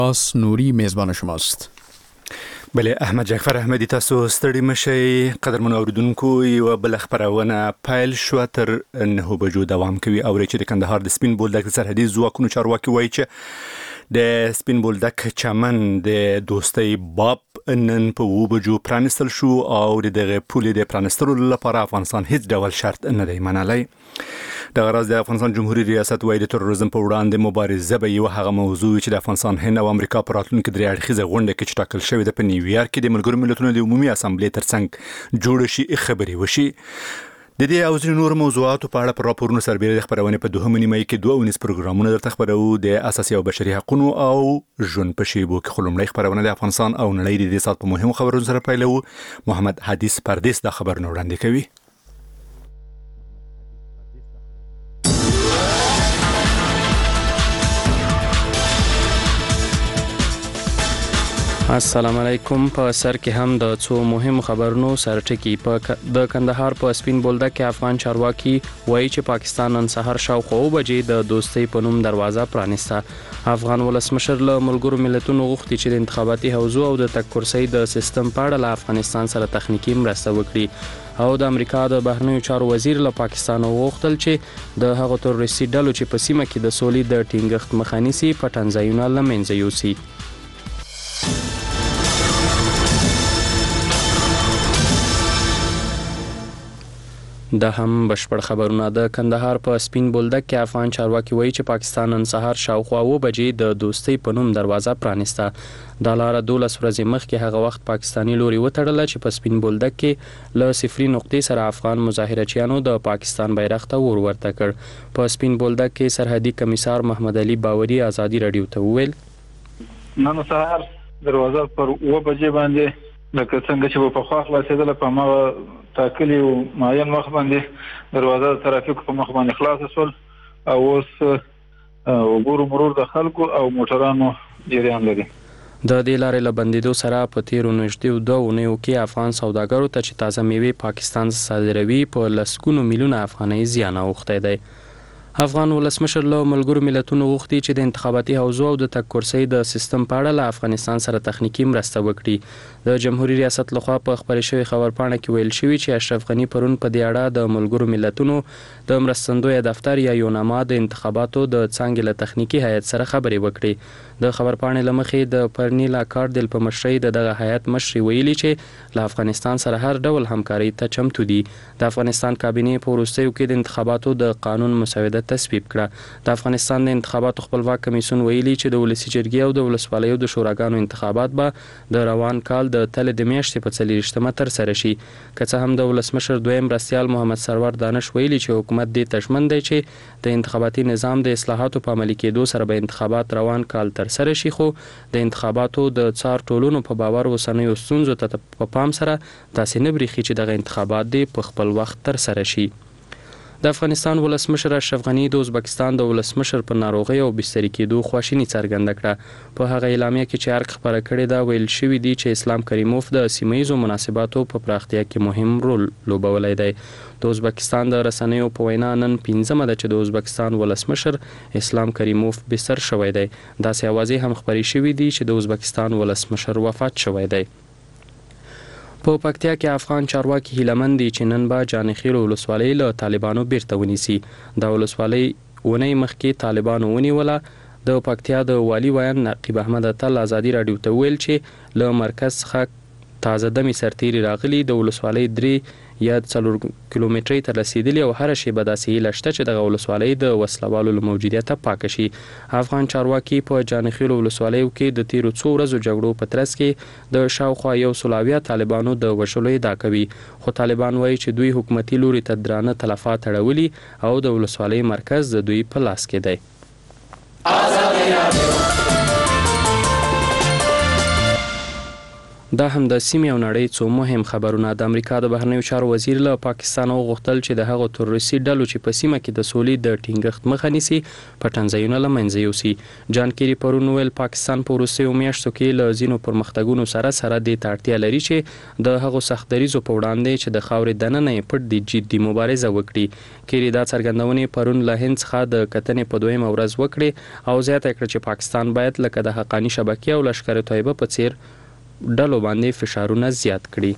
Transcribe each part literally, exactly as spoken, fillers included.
آس نوری میزبان شماست. بله، احمد جعفر احمدی، تاسو ستړي مشئ. قدرمنو اوریدونکو، یوه بله خپرونه پیل شوه، تر نهو بجو دوام کوي. اورئ چې د کندهار د سپین بولدک د سرحدي ځواکونو چارواکي وایي چې د سپین بولدک چمن د دوستۍ باب نن په اووه بجو پرانستل شو او د دغه پولې د پرانستلو لپاره افغانستان هیڅ ډول شرط نه دی منلی. دغه راز د افغانستان جمهوریت ریاست وایي د تروریزم په وړاندې مبارزه به یو هغه موضوع چې د افغانستان، هند او امریکا په راتلونکي درې اړخیزه غونډه کې چې ټاکل شوې ده په نیویارک کې د ملګرو ملتونو د عمومي اسامبلې ترڅنګ جوړ شي خبرې وشي. د دې او ځینو نورو موضوعاتو په اړه پر راپورونو سربېره د خپرونې په دوهمه نیمه کې دوه ونیز پروګرامونه درته خبرو د اساسي او بشري حقوقو او ژوند په شیبو کې. خو لومړی خپرونه د افغانستان او نړۍ د دې سات په مهمو خبرونو سره پیلوو. محمد حدیث پردیس دا خبرونه وړاندې کوي. السلام علیکم. په سر کې هم د څو مهم خبرونو سرټکی. په د کندهار په سپین بولدک کې افغان چارواکي وایي چې پاکستان نن سهار شاوخوا اوه بجې د دوستۍ په نوم دروازه پرانیسته. افغان ولسمشر له ملګرو ملتونو غوښتي چې د انتخاباتي حوزو او د تګ کرسۍ د سیستم په اړه له افغانستان سره تخنیکی مرسته وکړي او د امریکا د بهرنیو چارو وزیر له پاکستان وغوښتل چې د هغو تروریستي ډلو چې په سیمه کې د سولې د ټینګښت مخه نیسي پټنځایونه له منځه یوسي. دا هم بشپړ خبرونه. د کندهار په سپین بولدک کې افغان چارواکي وایي چې پاکستان نن سهار شاوخوا اوه بجې د دوستۍ په نوم دروازه پرانیسته. دا لاره دولس ورځې مخکې هغه وخت پاکستاني لوري وتړله چې په سپین بولدک کې له صفري نقطې سره افغان مظاهرچیانو د پاکستان بیرغ ته ور ورته کړ. په سپین بولدک کې سرحدي کمیسار محمد علي باوري ازادي رادیو ته وویل نن سهار دروازه پر اوه بجې باندې لکه څنګه چې په خوا خلاصېدله په ما تاکلی او معین مخ باندې دروازه د ترافیک په مخ باندې خلاص شول او اوس وګورو مرور د خلکو او موټرانو جریان لري. د دې لارې له بندیدو سره په تیرو نږدې دوه اونیو کې افغان سوداګرو ته چې تازه میوې پاکستان صادروي په لسګونو میلیونه افغانۍ زیان اوښتی دی. افغان ولسمشر له ملګرو ملتونو غوښتي چې د انتخاباتي حوزو او د تګ کرسۍ د سیستم په اړه له افغانستان سره تخنیکی مرسته وکړي. د جمهوریت ریاست لخوا په خپرې شوې خبرپاڼه کې ویل شوي چې اشرف غني پرون په دې اړه د ملګرو ملتونو د مرستندوی دفتر یا یوناما د انتخاباتو د څانګې له تخنیکی هیئت سره خبرې وکړي. د خبرپاڼې له مخې د پرنیلا کاردل په مشرۍ د دغه هیئت مشري ویلي چې له افغانستان سره هر ډول همکاري ته چمتو دي. د افغانستان کابینې په وروستیو کې د انتخاباتو د قانون مسوده تصویب کړه. د افغانستان د انتخاباتو خپلواک کمیسیون ویلي چې د ولسی جرګې او د ولسوالیو د شوراګانو انتخابات به د روان کال د تل د میاشتې په څلېرویشتمه ترسره شي. که څه هم د ولسمشر دویم مرستیال محمد سرور دانش ویلي چې حکومت دې ته ژمن دی چې د انتخاباتي نظام د اصلاحاتو په عملي کېدو سره به انتخابات روان کال ترسره شي، خو د انتخاباتو د څار ټولونو په باور اوسنیو ستونزو ته په پام سره داسې نه بریښي چې دغه انتخابات دې په خپل وخت ترسره شي. د افغانستان ولسمشر اشرف غني د ازبکستان د ولسمشر په ناروغۍ او بستري کېدو خواشیني څرګنده کړه. په هغه اعلامیه کې چې ارق خبره کړې ده ویل شوي دي چې اسلام کریموف د سیمه ییزو مناسباتو په پراختیا کې مهم رول لوبولی دی. د ازبکستان د رسنیو په وینا نن پنځمه ده چې د ازبکستان ولسمشر اسلام کریموف بستر شوی دی. داسې اوازې هم خپرې شوي دي چې د ازبکستان ولسمشر وفات شوی دی. په پکتیا کې افغان چارواکي هیلهمند دي چې نن به جانخیل ولسوالۍ له طالبانو بیرته ونیسي. د ولسوالۍ اونۍ مخکې طالبانو ونیوله. د پکتیا د والي ویان نقیب احمد اتل ازادي رادیو ته ویل چې له مرکز څخه تازه دمي سرتیري راغلي، د ولسوالۍ درې یا څلور کیلومترۍ ته رسیدلي او هره شیبه داسې هیله شته چې دغه ولسوالۍ د وسلوالو له موجودیته پاکه شي. افغان چارواکي په جانخیل ولسوالیو کې د تیرو څو ورځو جګړو په ترڅ کې د شاوخوا یو سل اویا طالبانو د وژلو ادعا کوي، خو طالبان وایي چې دوی حکومتي لوري ته درانه تلفات اړولي او د ولسوالۍ مرکز د دوی په لاس کې دی. دا هم د سیمې او نړۍ څو مهم خبرونه. د امریکا د بهرنیو چارو وزیر له پاکستان وغوښتل چې د هغو تروریستي ډلو چې په سیمه کې د سولې د ټینګښت مخه نیسي پټنځایونه له منځه یوسي. جان کیری پرون ویل پاکستان په وروستیو میاشتو کې له ځینو پرمختګونو سره سره دې ته اړتیا لري چې د هغو سختدریزو په وړاندې چې د خاورې دننه یې پټ دي جدي مبارزه وکړي. کیری دا څرګندونې پرون له هند څخه د کتنې په دویمه ورځ وکړې او زیاته کړه چې پاکستان باید لکه د حقانی شبکې او لشکر طیبه په څیر ډلو باندې فشارونه زیات کړي.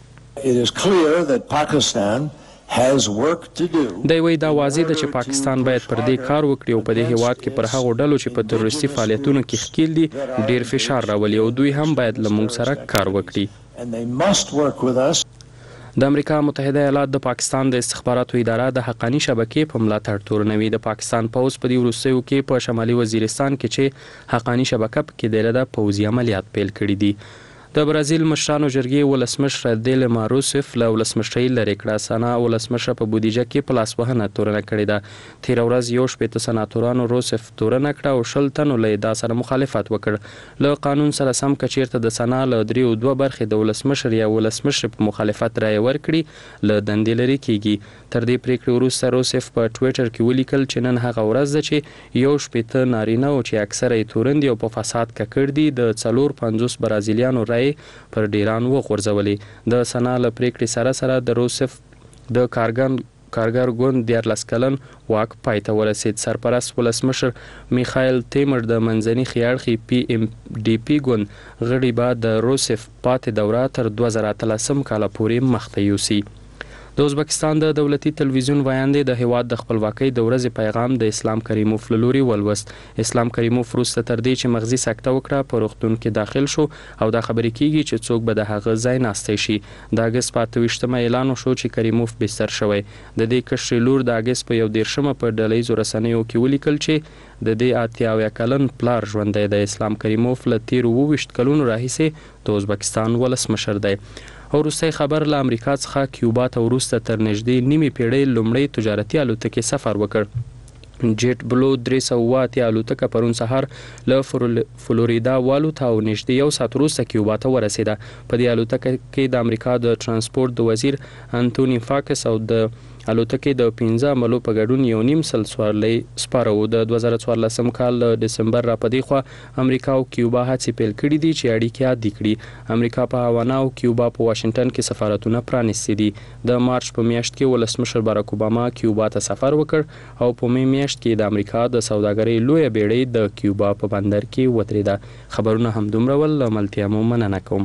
It is clear that Pakistan has work to do. دا وی دا واضح ده چې پاکستان باید پر دې کار وکړي او په دې هیواد کې پر هغو ډلو چې په تروریستي فعالیتونو کې ښکیل دي ډیر فشار راولي او دوی هم باید له موږ سره کار وکړي. And they must work with us. د امریکا متحده ایالات د پاکستان د استخباراتو اداره د حقانی شبکې په ملاتړ تورنوي. د پاکستان پوځ په دې وروستیو کې په شمالي وزیرستان کې چې حقانی شبکه کې د لده پوځي عملیات پیل کړي دي. د برازیل مشرانو جرګې ولسمشر دیلما روسف له ولسمشرۍ لرې کړه. سنا ولسمشر په بودیجه کې په لاسوهنه تورنه کړې ده. تېره ورځ یو شپېته سناتورانو روسف تورنه کړه او شل تنو له ادعا سره مخالفت وکړ. له قانون سره سم که چیرته د سنا له دریو دوه برخې د ولسمشر یا ولسمشر په مخالفت رایه ورکړي له دندې لرې کیږي. تر دې پریکړې وروسته روسف په ټویټر کې ولیکل چې نن هغه ورځ ده چې یو شپېته نارینه او چې اکثره یې تورن دي او په فساد ککړ دي د څلور پنځوس برازیلیانو رایې پر ډیران وغورځولې. د سنا له پریکړې سره سره د روسف د کارګن کارګر ګوند دیارلس کلن واک پای ته ورسید. سرپرست ولسمشر میخایل تیمر د منځني خیاړخي پی ام ډی پی ګوند غړي به د روسف پاتې دوره تر دوه زره اتلسم کال پورې مخته یوسي. د ازبکستان د دولتي تلویزیون ویاندې د هیواد د خپلواکۍ د ورځې پیغام د اسلام کریموف له لوري ولوست. اسلام کریموف وروسته تر دې چې مغزي سکته وکړه په روغتون کې داخل شو او دا خبرې کیږي چې څوک به د هغه ځای ناستی شي. د اګست په اته ویشتمه اعلان وشو چې کریموف بستر شوی. د دې کشرې لور د اګست په یو دېرشمه په ډلهییزو رسنیو کې ولیکل چې د دې اتیا اویا کلن پلار ژوندی د اسلام کریموف له تیرو اووه ویشت کلونو راهیسې د ازبکستان ولسمشر دی. او وروستی خبر له امریکا څخه کیوبا ته وروسته تر نږدې نیمې پیړۍ لومړی تجارتي الوتکې سفر وکړ. جیټ بلو درې سوه اووه اتیا الوتکه پرون سهار له فلوریدا والوته او نږدې یو ساعت وروسته کیوبا ته ورسېده. په دې الوتکه کې د امریکا د ترانسپورت د وزیر انتوني فاکس او د الوتکې د پنځه عملو په ګډون یو نیم سل سوارلۍ سپاره و. د دوه زره څوارلسم کال ډسمبر را په دې خوا امریکا او کیوبا هڅې پیل کړي دي چې اړیکې عادي کړي. امریکا په هاوانا او کیوبا په واشنګټن کې سفارتونه پرانیستي دي. د مارچ په میاشت کې ولسمشر باراک اوباما کیوبا ته سفر وکړ او په می میاشت کې د امریکا د سوداګرۍ لویه بیړۍ د کیوبا په بندر کې ودرېده. خبرونه هم دومره ول. له ملتیا مو مننه کوم.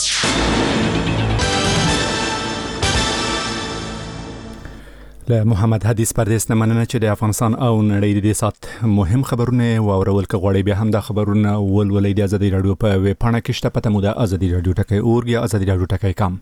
له محمد حدیث پردیس نه مننه چې د افغانستان او نړۍ د دې سات مهم خبرونه واورول که غواړئ بیا هم دا خبرونه ولولئ د ازادي رادیو په ویب پاڼه کې شته. پته مو د ازادي رادیو ټکی اورګ یا ازادي رادیو ټکی کام.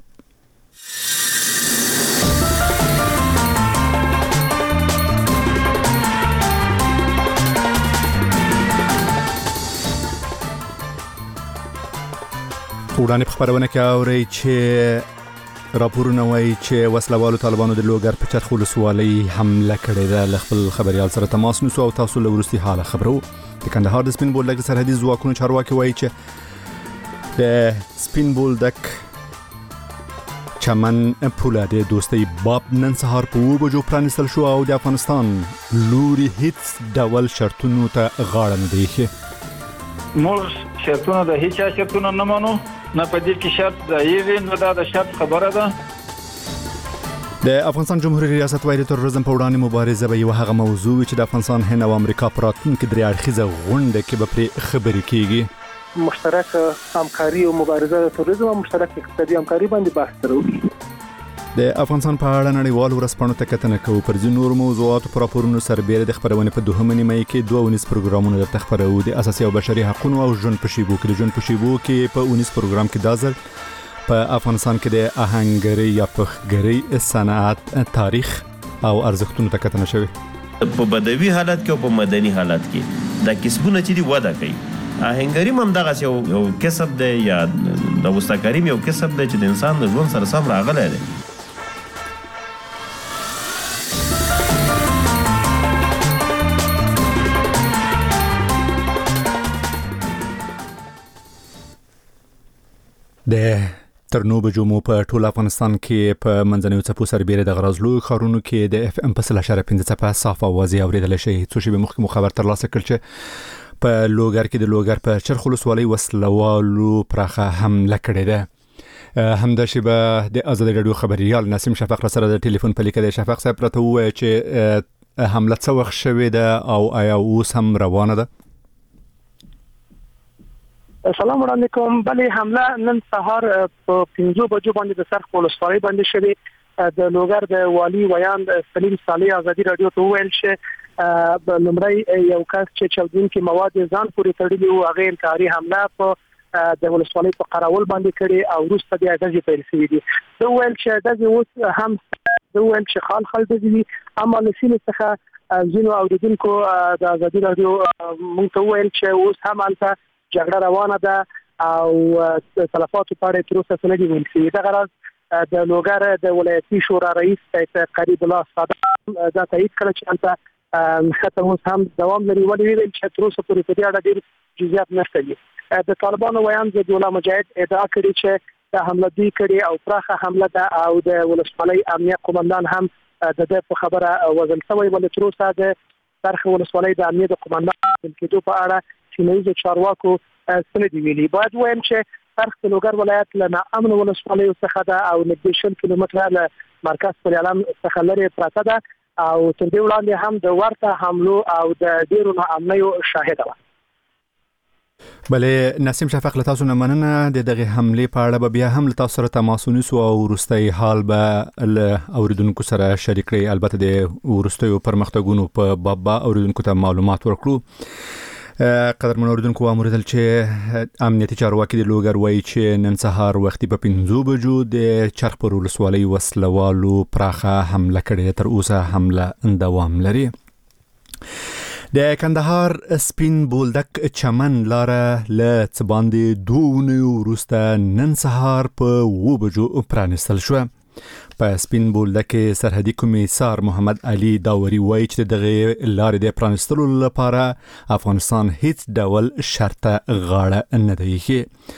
وړاندې په خبرونه کې اورئ چې راپورونه وایي چې وسلوالو طالبانو د لوګر په چرخ ولسوالۍ حمله کړې ده. له خپل خبريال سره تماس نیسو او تاسو له وروستي حاله خبرو. د کندهار د سپین بولدک سرحدي ځواکونو چارواکي وایي چې د سپین بولدک چمن پوله د دوستۍ باب نن سهار په اوه بجو پرانیستل شو او د افغانستان لوري هیڅ ډول شرطونو ته غاړه نه دی ایښې. موږ شرطونه د هیڅ شرطونه نه منو، نه په دې کې شرط ځایږي، نه دا د شرط خبره ده. د افغانستان جمهوریت ریاست وایي د تروریزم په وړاندې مبارزه به یو هغه موضوع چې د افغانستان هند او امریکا په راتلونکي درې اړخیزه غونډه کې به پرې خبرې کیږي. مشترک همکاري او مبارزه د تروریزم او مشترک اقتصادي همکاري باندې بحث وکړو. د افغانستان په اړه نړیوال ورځپاڼو ته کتنه کوو. پر ځینو نورو موضوعاتو پر راپورونو سربېره د خبرونې په دوهمه نیمه کې دوه ونیز پروګرامونه درته خبرو. د اساسي او بشري حقوقو او ژوند په شیبو کې د ژوند په شیبو کې په ونیز پروګرام کې دازل په افغانستان کې د آهنګرۍ یا پخګرۍ صنعت تاریخ او ارزښتونو ته کتنه شوې. په بدوي حالت کې او په مدني حالت کې دا کسبونه چې دی وده کوي. آهنګري هم دغه یو کسب دی یا د وستاکاري یو کسب دی چې د انسان د ژوند سره سم راغلی دی. د تر نو بجو مو په ټول افغانستان کې په منځنیو څپو سربېره د غرازلو ښارونو کې د اف ام په سل اشاره پنځه څپه صاف اوازې اوریدل شي. څو شی به مخکې مو خبر ترلاسه کړ چې په لوګر کې د لوګر په چرخ ولسوالۍ وسلوالو پراخه حمله کړې ده. همدا شی به د آزادي رادیو خبريال نسیم شفق سره د ټلیفون په لیکه د شفق صاحب راته وویل چې حمله څه وخت شوې ده او آیا اوس هم روانه ده؟ سلام علیکم. بله حمله نن سهار په پنځو بجو باندې د سرخ ولسوالۍ باندې شوې. د لوګر د والی ویان سلیم صالح آزادي رادیو ته وویل چې لمړی یو کس چې چاودونکي مواد ځان پورې تړلي وو هغه انکاري حمله په د ولسوالۍ په قراول باندې کړي او وروسته بیا د پیل شوې دي. د ویل چې د اوس هم د ویل چې خال خال دي اما لسینه څخه ځینو اوریدونکو د آزادي رادیو مونږ ته ویل چې اوس هم البته جګړه روانه ده او تلفاتو په اړه تر اوسه څه نه دي ویل شوي. دغه راز د لوګر د ولایتي شورا رئیس سید قریب الله صادق دا تایید کړ چې هلته خطر اوس هم دوام لري. ولې ویل چې تر اوسه پورې په دې اړه ډېر جزئیات نشته دي. د طالبانو ویان د دوله مجاهد ادعا کړې چې د حمله دوی کړې او پراخه حمله ده او د ولسوالۍ امنیه قومندان هم د دې په خبره وزن شوی. ولې تر اوسه د سرخ ولسوالۍ د امنیه قومندان د کېدو په اړه سیمه‌ییزو چارواکو څه دي ویلي. باید وایم چې سرخ د لوګر ولایت له ناامن ولسوالیو څخه ده او نږدې شل کیلومتره له مرکز پر اعلان څخه لري پراته ده او تر دې وړاندې هم د ورته حملو او د ډیرو ناامنیو شاهده وه. بله نسیم شفق له تاسو نه مننه. د دغه حملې په اړه به بیا هم له تاسو سره تماس ونیسو او وروستي حال به له اوریدونکو سره شریک کړئ. البته د وروستیو پرمختګونو په باب اوریدونکو ته معلومات ورکړو. قدرمن اوریدونکو امریدل چې امنیتي چارواکي د لوګر وایي چې نن سهار وختي په پنځو بجو د چرخ پر ولسوالۍ وسلوالو پراخه حمله کړې. تر اوسه حمله دوام لري. د کندهار سپین بولدک چمن لاره له څباندې دوه وروسته نن سهار په اوه بجو پرانستل شو. په سپین بولدک سرحدي کمیسار محمد علي داوري وایي چې دغه لارې د پرانستلو لپاره افغانستان هیڅ ډول شرط غاړه نه دی ایښې.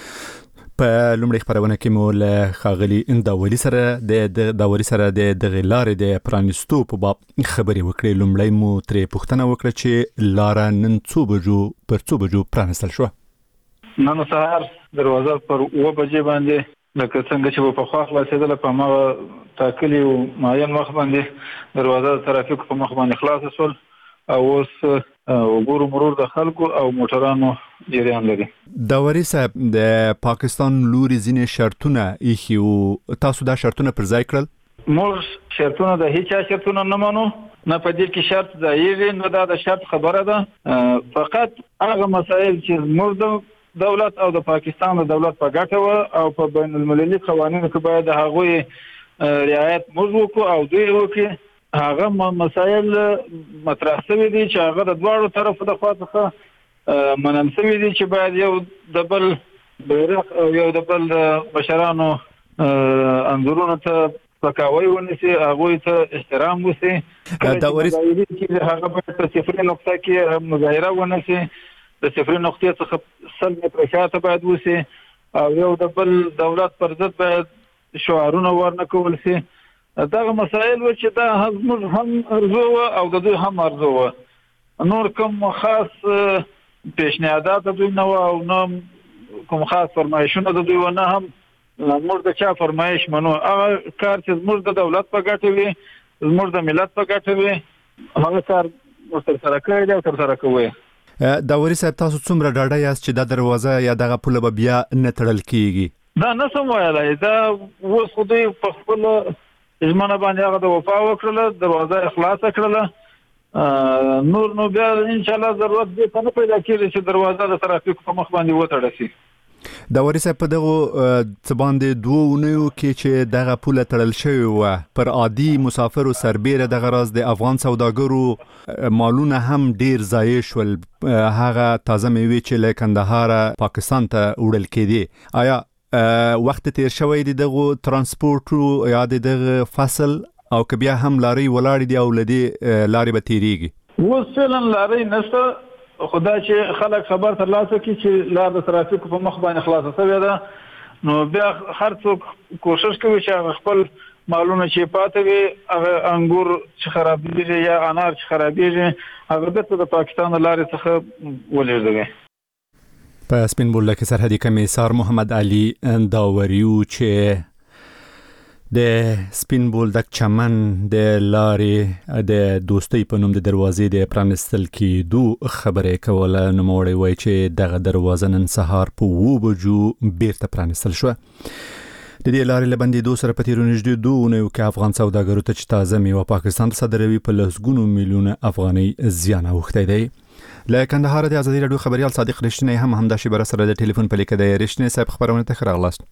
په لومړي خبرونه کې مو له ښاغلي داوري سره د داوري سره د دغه لارې د پرانستو په باب خبرې وکړې. لومړی مو ترې پوښتنه وکړه چې لاره نن څو بجو پر څو بجو پرانستل شو. نن سهار دروازه پر اوه بجې باندې لکه څنګه چې په خوا خلاصېدله په هماغه ټاکلي معین وخت باندې دروازه د ترافیکو په مخ باندې خلاصه شول او اوس وګورو مرور د خلکو او موټرانو جریان لري. داوري صاحب د پاکستان لوري ځینې شرطونه ایښي او تاسو دا شرطونه پر ځای کړل؟ موږ شرطونه د هیچا شرطونه نه منو، نه په دې کې شرط ځایږي نه دا د شرط خبره ده. فقط هغه مسایل چې موږ دولت او د پاکستان د دولت په ګټه و او په بین المللي قوانینو کې باید د هغوی رعایت موږ وکړو او دوی وکړي. هغه مسایل مطرح شوي دي چې هغه د دواړو طرفو د خوا څخه منل شوي دي چې باید یو د بل بیرغ او یو د بل بشرانو انځورونو ته سپکاوی ونیسي، هغوی ته احترام وسي. داوري هغه باید په صفري نقطه کې مظاهره ونیسي، د صفري نقطې څخه سل متره شاته باید وسي او یو د بل دولت پر ضد باید شعارونه ورنه کول سي. دغه مسایل و چې دا زموږ هم ارزو او د دوی هم ارزو و. نور کوم خاص پیشنهادات د دوی نه و او نه کوم خاص فرمایشونه د دوی و، نه هم موږ د چا فرمایش منو. هغه کار چې زموږ د دولت په ګټه وي، زموږ د ملت په ګټه وي، هغه کار موږ ترسره کړی دی او ترسره کوو. داوري صاحب تاسو څومره ډاډه یاست چې دا دروازه یا دغه پوله به بیا نه تړل کیږي؟ دا نه سم ویلای. دا اوس خو دوی په خپل ژمنه باندې هغه د وفا وکړله، دروازه خلاصه کړله. نور نو بیا انشاءالله ضرورت دې ته نه پیدا کېږي چې دروازه د ترافیکو په مخ باندې وتړل شي. داوري صاحب په دغه څه باندې دوه اونیو کې چې دغه پوله تړل شوې وه پر عادي مسافرو سربیره دغه راز د افغان سوداګرو مالونه هم ډیر ضایع شول. هغه تازه میوې چې له کندهار پاکستان ته وړل کېدې، آیا وخت تیر شوی دی دغه ترانسپورټ یا دغه فصل او که بیا هم لارې ولاړې دي او لدې لارې به تیریږي؟ اوس فعلا لارې نشته، خدا چې خلک خبر ترلاسه کړي چې لار د ترافیکو په مخ باندې خلاصه شوې ده نو بیا هر څوک کوشش کوي چې خپل مالونه چې پاتې وي هغه انګور چې خرابېږي یا انار چې خرابېږي هغه بیرته د پاکستان لارې څخه ولېږدوي. په سپین بولدک سرحدي کمیسار محمد علي داوریو چې د سپین بولدک چمن د لارې د دوستۍ په نوم د دروازې د پرانستل کېدو خبرې کوله، نوموړی وایي چې دغه دروازه نن سهار په اوه بجو بیرته پرانستل شوه. د دې لارې له بندېدو سره په تېرو نږدې دوه اونیو کې افغان سوداګرو ته چې تازه میوه پاکستان ته صادروي په لسګونو میلیونه افغانۍ زیان اوښتی دی. له کندهار د ازادي راډیو خبريال صادق رښتینی هم همدا شیبه سره د ټلیفون په لیکه دی. رښتینی صاحب خبرونه ته ښه راغلاست.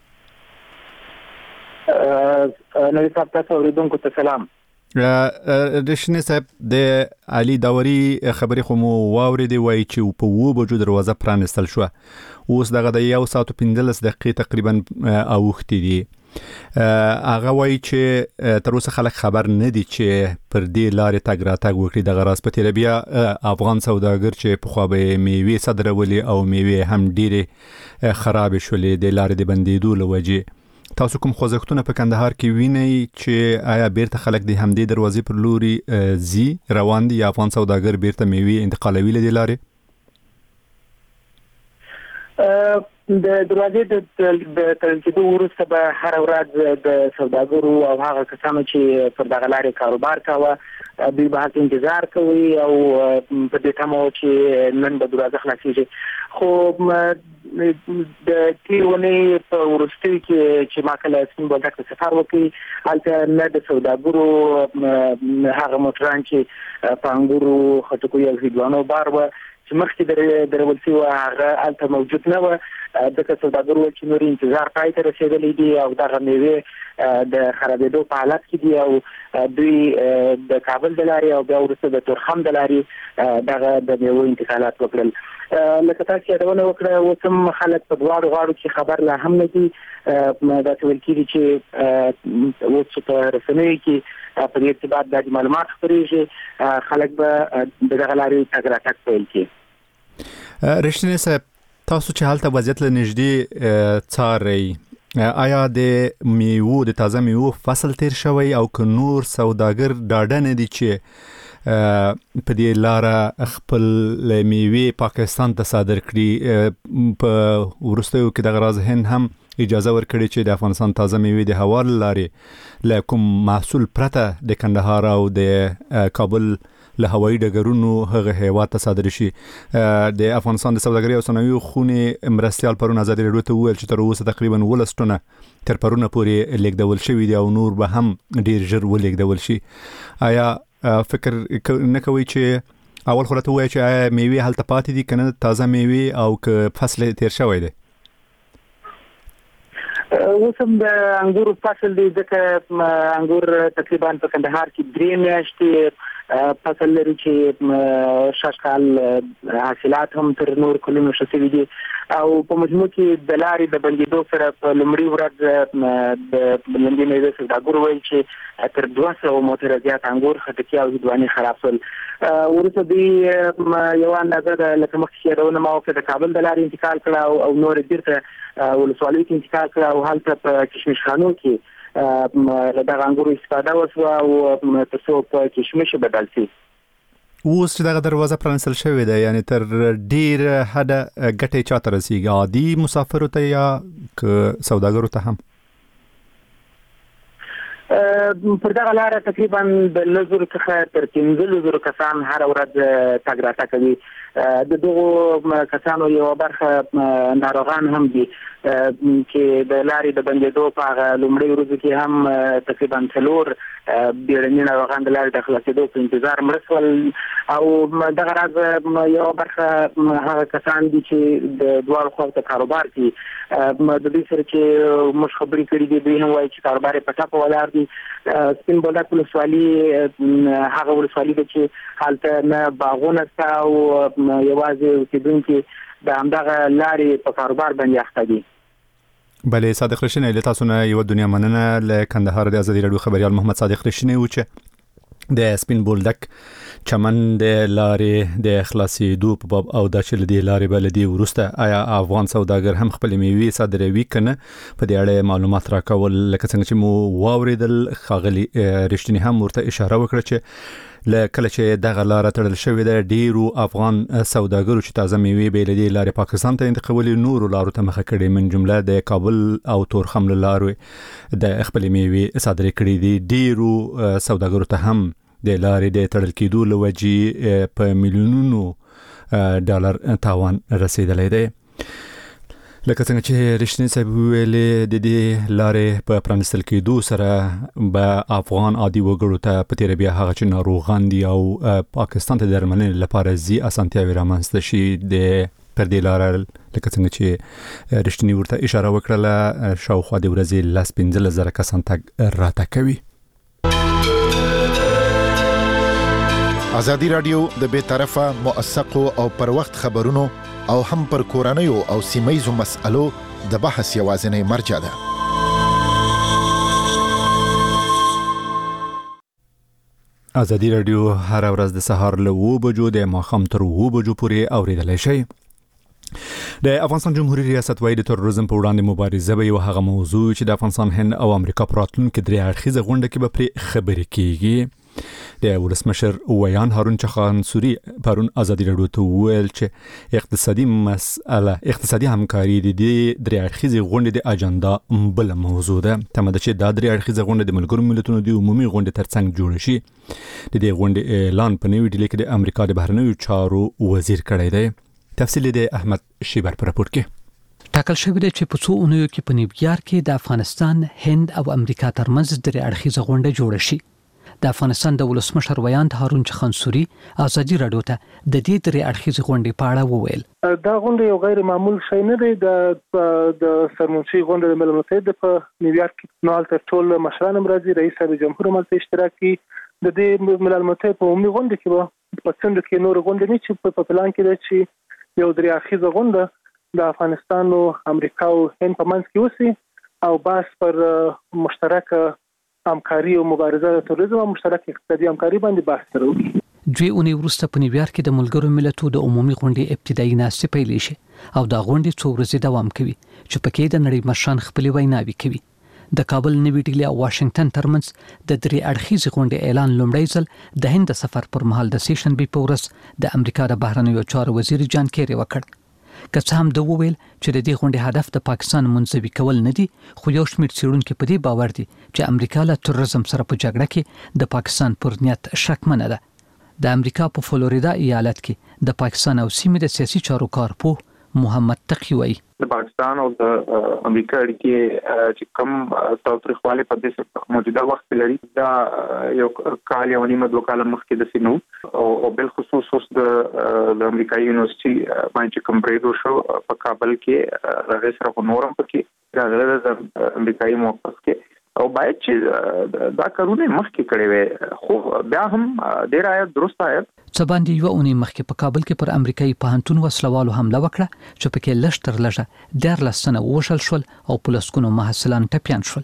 نو صاحب تاسو اوریدونکو ته سلام. رښتینی صاحب د علي داوري خبرې خو مو واورېدې، وایي چې په اوه بجو دروازه پرانستل شوه، اوس دغه د یو ساعت او پنځلس دقیقې تقریبا اوښتې دي. هغه وایي چې تر اوسه خلک خبر نه دي چې پر دې لارې تګ راتګ وکړي. دغه راز په تیره بیا افغان سوداګر چې پخوا به میوې صادرولې او میوې هم ډېرې خرابې شولې د لارې د بندېدو له وجې، تاسو کوم خوځښتونه په کندهار کې وینئ چې آیا بیرته خلک د همدې دروازې پر لوري زی روان دي یا افغان سوداګر بیرته میوې انتقالوي له دې لارې؟ د دروازې د تړل کېدو وروسته به هره ورځ د سوداګرو او هغه کسانو چې پر دغه لارې کاروبار کاوه دوی به هلته انتظار کوي او په دې تمه چې نن به دروازه خلاصېږي. خو د تېرې اونۍ په وروستیو کې چې ما کله سپین بولدک ته سفر وکړ، هلته نه د سوداګرو هغه موټران چې په انګورو، خټکو یا هندوانو بار وه چې مخکې درول شوي هغه هلته موجود نه وه، ځکه سوداګرو وویل چې نور انتظار پای ته رسېدلی دي او دغه میوې د خرابېدو په حالت کې دي او دوی د کابل د لارې او بیا وروسته د تورخم د لارې دغه د میوو انتقالات وکړل. لکه تاسو یادونه وکړه، اوس هم خلک په دواړو غاړو کې خبر لا هم نه دي. داسې ویل کېږي چې اوس په رسنیو کې په دې ارتباط د معلومات خپرېږي، خلک به د دغه لارې تګ راتګ پیل کړي. رښتینی صاحب، تاسو چې هلته وضعیت له نږدې څارئ، آیا د میوو د تازه میوو فصل تیر شوی او که نور سوداګر ډاډه نه دي چې په دې لاره خپل میوې پاکستان ته صادر کړي؟ په وروستیو کې دغه راز هند هم اجازه ورکړي چې د افغانستان تازه میوې د هوا له لارې له کوم محصول پرته د کندهار او د کابل له هوایي ډګرونو هغه هیواد ته صادر شي. د افغانستان د سوداګرۍ او صنایعو خونې مرستیال پرون ازادي راډیو ته وویل چې تر اوسه تقریبا ولس ټنه تر پرونه پورې لیږدول شوي دي او نور به هم ډیر ژر ولیږدول شي. آیا فکر نه کوي چې اول خو راته وایي چې آیا میوې هلته پاتې دي که نه تازه میوې او که فصل تیر شوی دی؟ اوس هم د انګورو فصل دی، ځکه انګور تقریبا په کندهار کې درې میاشتې فصل لري چې شش کال حاصلات هم تر نور کلونو ښه شوي دي او په مجموع کې د لارې د بندېدو سره په لومړۍ ورځ د لمدې میوې سوداګرو ویل چې تر دوه سوه موټره زیات انګور، خټکي او هندوانې خراب شول. وروسته دوی یوه اندازه د لکه مخکې یادونه ما وکړه د کابل د لارې انتقال کړه او نور بیرته ولسوالیو کې انتقال کړه او هلته په کشمش خانو کې له دغه انګورو استفاده وشوه او تر څو په کشمش بدل شي. اوس چې دغه دروازه پرانستل شوې ده، یعنی تر ډیر حده ګټې چاته رسیږي؟ عادي مسافرو ته یا که سوداګرو ته هم؟ پر دغه لاره تقریبا د لس زرو څخه تر پنځلس زرو کسان هره ورځ تګ راتګ کوي. د دغو کسانو یوه برخه ناروغان هم دي چې د لارې د بندېدو په هغه لومړۍ ورځو کې هم تقریبا څلور بیړني ناروغان د لارې د خلاصېدو په انتظار مړه شول او دغه راز یوه برخه هغه کسان دي چې د دواړو خواو ته کاروبار کوي. د دوی سره چې موږ خبرې کړي دي، دوی هم وایي چې کاروبار یې په ټپه ولاړ دي. سپین بولدک ولسوالي هغه ولسوالي ده چې هلته نه باغونه شته او یوازې اوسېدونکي د همدغه لارې په کاروبار باندې اخته دي. بله، صادق رښتینی له تاسو نه یوه دنیا مننه. له کندهار د ازادي راډیو خبریال محمد صادق رښتینی و چې د سپین بولدک چمن د لارې د خلاصېدو په باب او د چل دی لارې بلدي ورسته آیا افغان سوداګر هم خپل میوې صادروي کنه په دې اړه معلومات راکول لکه څنګه چې مو واوریدل خاغلی رښتینی هم ورته اشاره وکړه چې لکه چې دغه لار تړل شوې ده ډیرو افغان سوداګرو چې تازه میوې به لدی لارې پاکستان ته انتقالي نورو لارو ته مخه کړي من جمله د کابل او تورخم لارو د خپل میوې صادرې کړي دي ډیرو سوداګرو ته هم د لارې د تړل کېدو لوجې په میلیونونو ډالر تاوان رسیدلی دی لکه څنګه چې رښتینی صاحب ویلې د دې لارې په پرانستل کېدو سره به افغان عادي وګړو ته په تیر بیا هغه چې ناروغان دي او پاکستان ته درملنې لپاره زی اسانتیاوي رامنځته شي د پر دې لار لکه څنګه چې رښتینی ورته اشاره وکړه شاوخوا د ورځې لاس پنځه زره کسان تګ راته کوي. ازادي رادیو د بې طرفه موثقو او پر وخت خبرونو او هم پر کورنیو او سیمایزو مسألو د بحث یوازینی مرجع ده. ازادي رادیو هر ورځ د سهار له اوه بجو د ماښام تر اوه بجو پورې اوریدلای شئ. د افغانستان جمهوریت ریاست وايي د تروریزم په وړاندې مبارزه به یو هغه موضوع چې د افغانستان هند او امریکا په راتلونکي درې اړخیزه غونډه کې به پرې خبرې کیږي. د ولسمشر ویان هارون چخان سوري پرون ازادي رادیو ته ویل چې اقتصادي مسأله اقتصادي همکاري د دې درې اړخیزه غونډې د اجنډا بل موضوع ده. تمه ده چې دا درې اړخیزه غونډه د ملګرو ملتونو د عمومي غونډې ترڅنګ جوړ شي. د دې غونډې اعلان په نوې ډیلي کې د امریکا د بهرنیو چارو وزیر کړی دی. تفصیل د احمد شیبر پر راپور کې ټاکل شوی دی چې په څو اونیو کې په نیویارک کې د افغانستان، هند او امریکا ترمنځ درې اړخیزه غونډه جوړه شي. د افغانستان د ولسمشر ویان هارون چخان سوري ازادي رادیو ته د دې درې اړخیزې غونډې په اړه وویل. دا غونډه یو غیر معمول شی نه دی. د د سرمنشي غونډه د ملل متحد په نیویارک کې نو هلته ټول مشران مرضی رئیس جمهور ملت اشتراک کوي. د دې ملل متحد په عمومي غونډه کې په څنډه کې نور غونډې نه چې په پلان کې ده چې یو درې اړخیزه غونډه د افغانستان او امریکا او هند په منځ کې وسی او بس پر مشترک همکاري او مبارزه د تروریزم او مشترک اقتصادي همکاري باندې بحث وکړي. دوی اونۍ وروسته په نیویارک کې د ملګرو ملتونو د عمومي غونډې ابتدایي ناستې پیلې شي او دا غونډې څو ورځې دوام کوي چې پکې د نړۍ مشران خپل ویناوي کوي. د کابل، نوې ډیلي او واشنگټن ترمنځ د درې اړخیزې غونډې اعلان لومړی ځل د هند سفر پر مهال د سیشنبې په ورځ د امریکا د بهرنیو چارو وزیر جان کیری وکړ. که څه هم د وویل چې د دې غونډې هدف د پاکستان منځوي کول نه دي، خو یو شمېر څېړونکي په دې باور دي چې امریکا له تروریزم سره په جګړه کې د پاکستان پر نیت شکمنه ده. د امریکا په فلوریدا ایالت کې د پاکستان او سیمې د سیاسي چارو کارپوه محمد تقی وایي د پاکستان او د امریکا اړیکې چې کوم تاوتریخوالی په دې موجوده وخت لري دا یو کال یو نیمه دوه کاله مخکې د سینو او بل خصوص اوس د امریکایي یونیورسيټي باندې کوم بریډ شو په کابل کې راغی سره نورم پکې راغله د امریکایي موقف کې او باید چې دا کارونه مخکې کړي وي خو بیا هم ډیر آیت درست آیت څباندې یو اونۍ مخکې په کابل کې پر امریکایي پوهنتون وسلوالو حمله وکړه چې پکې لږ تر لږه دیارلس تنه ووژل شول او په لسګونو محصلان ټپیان شول.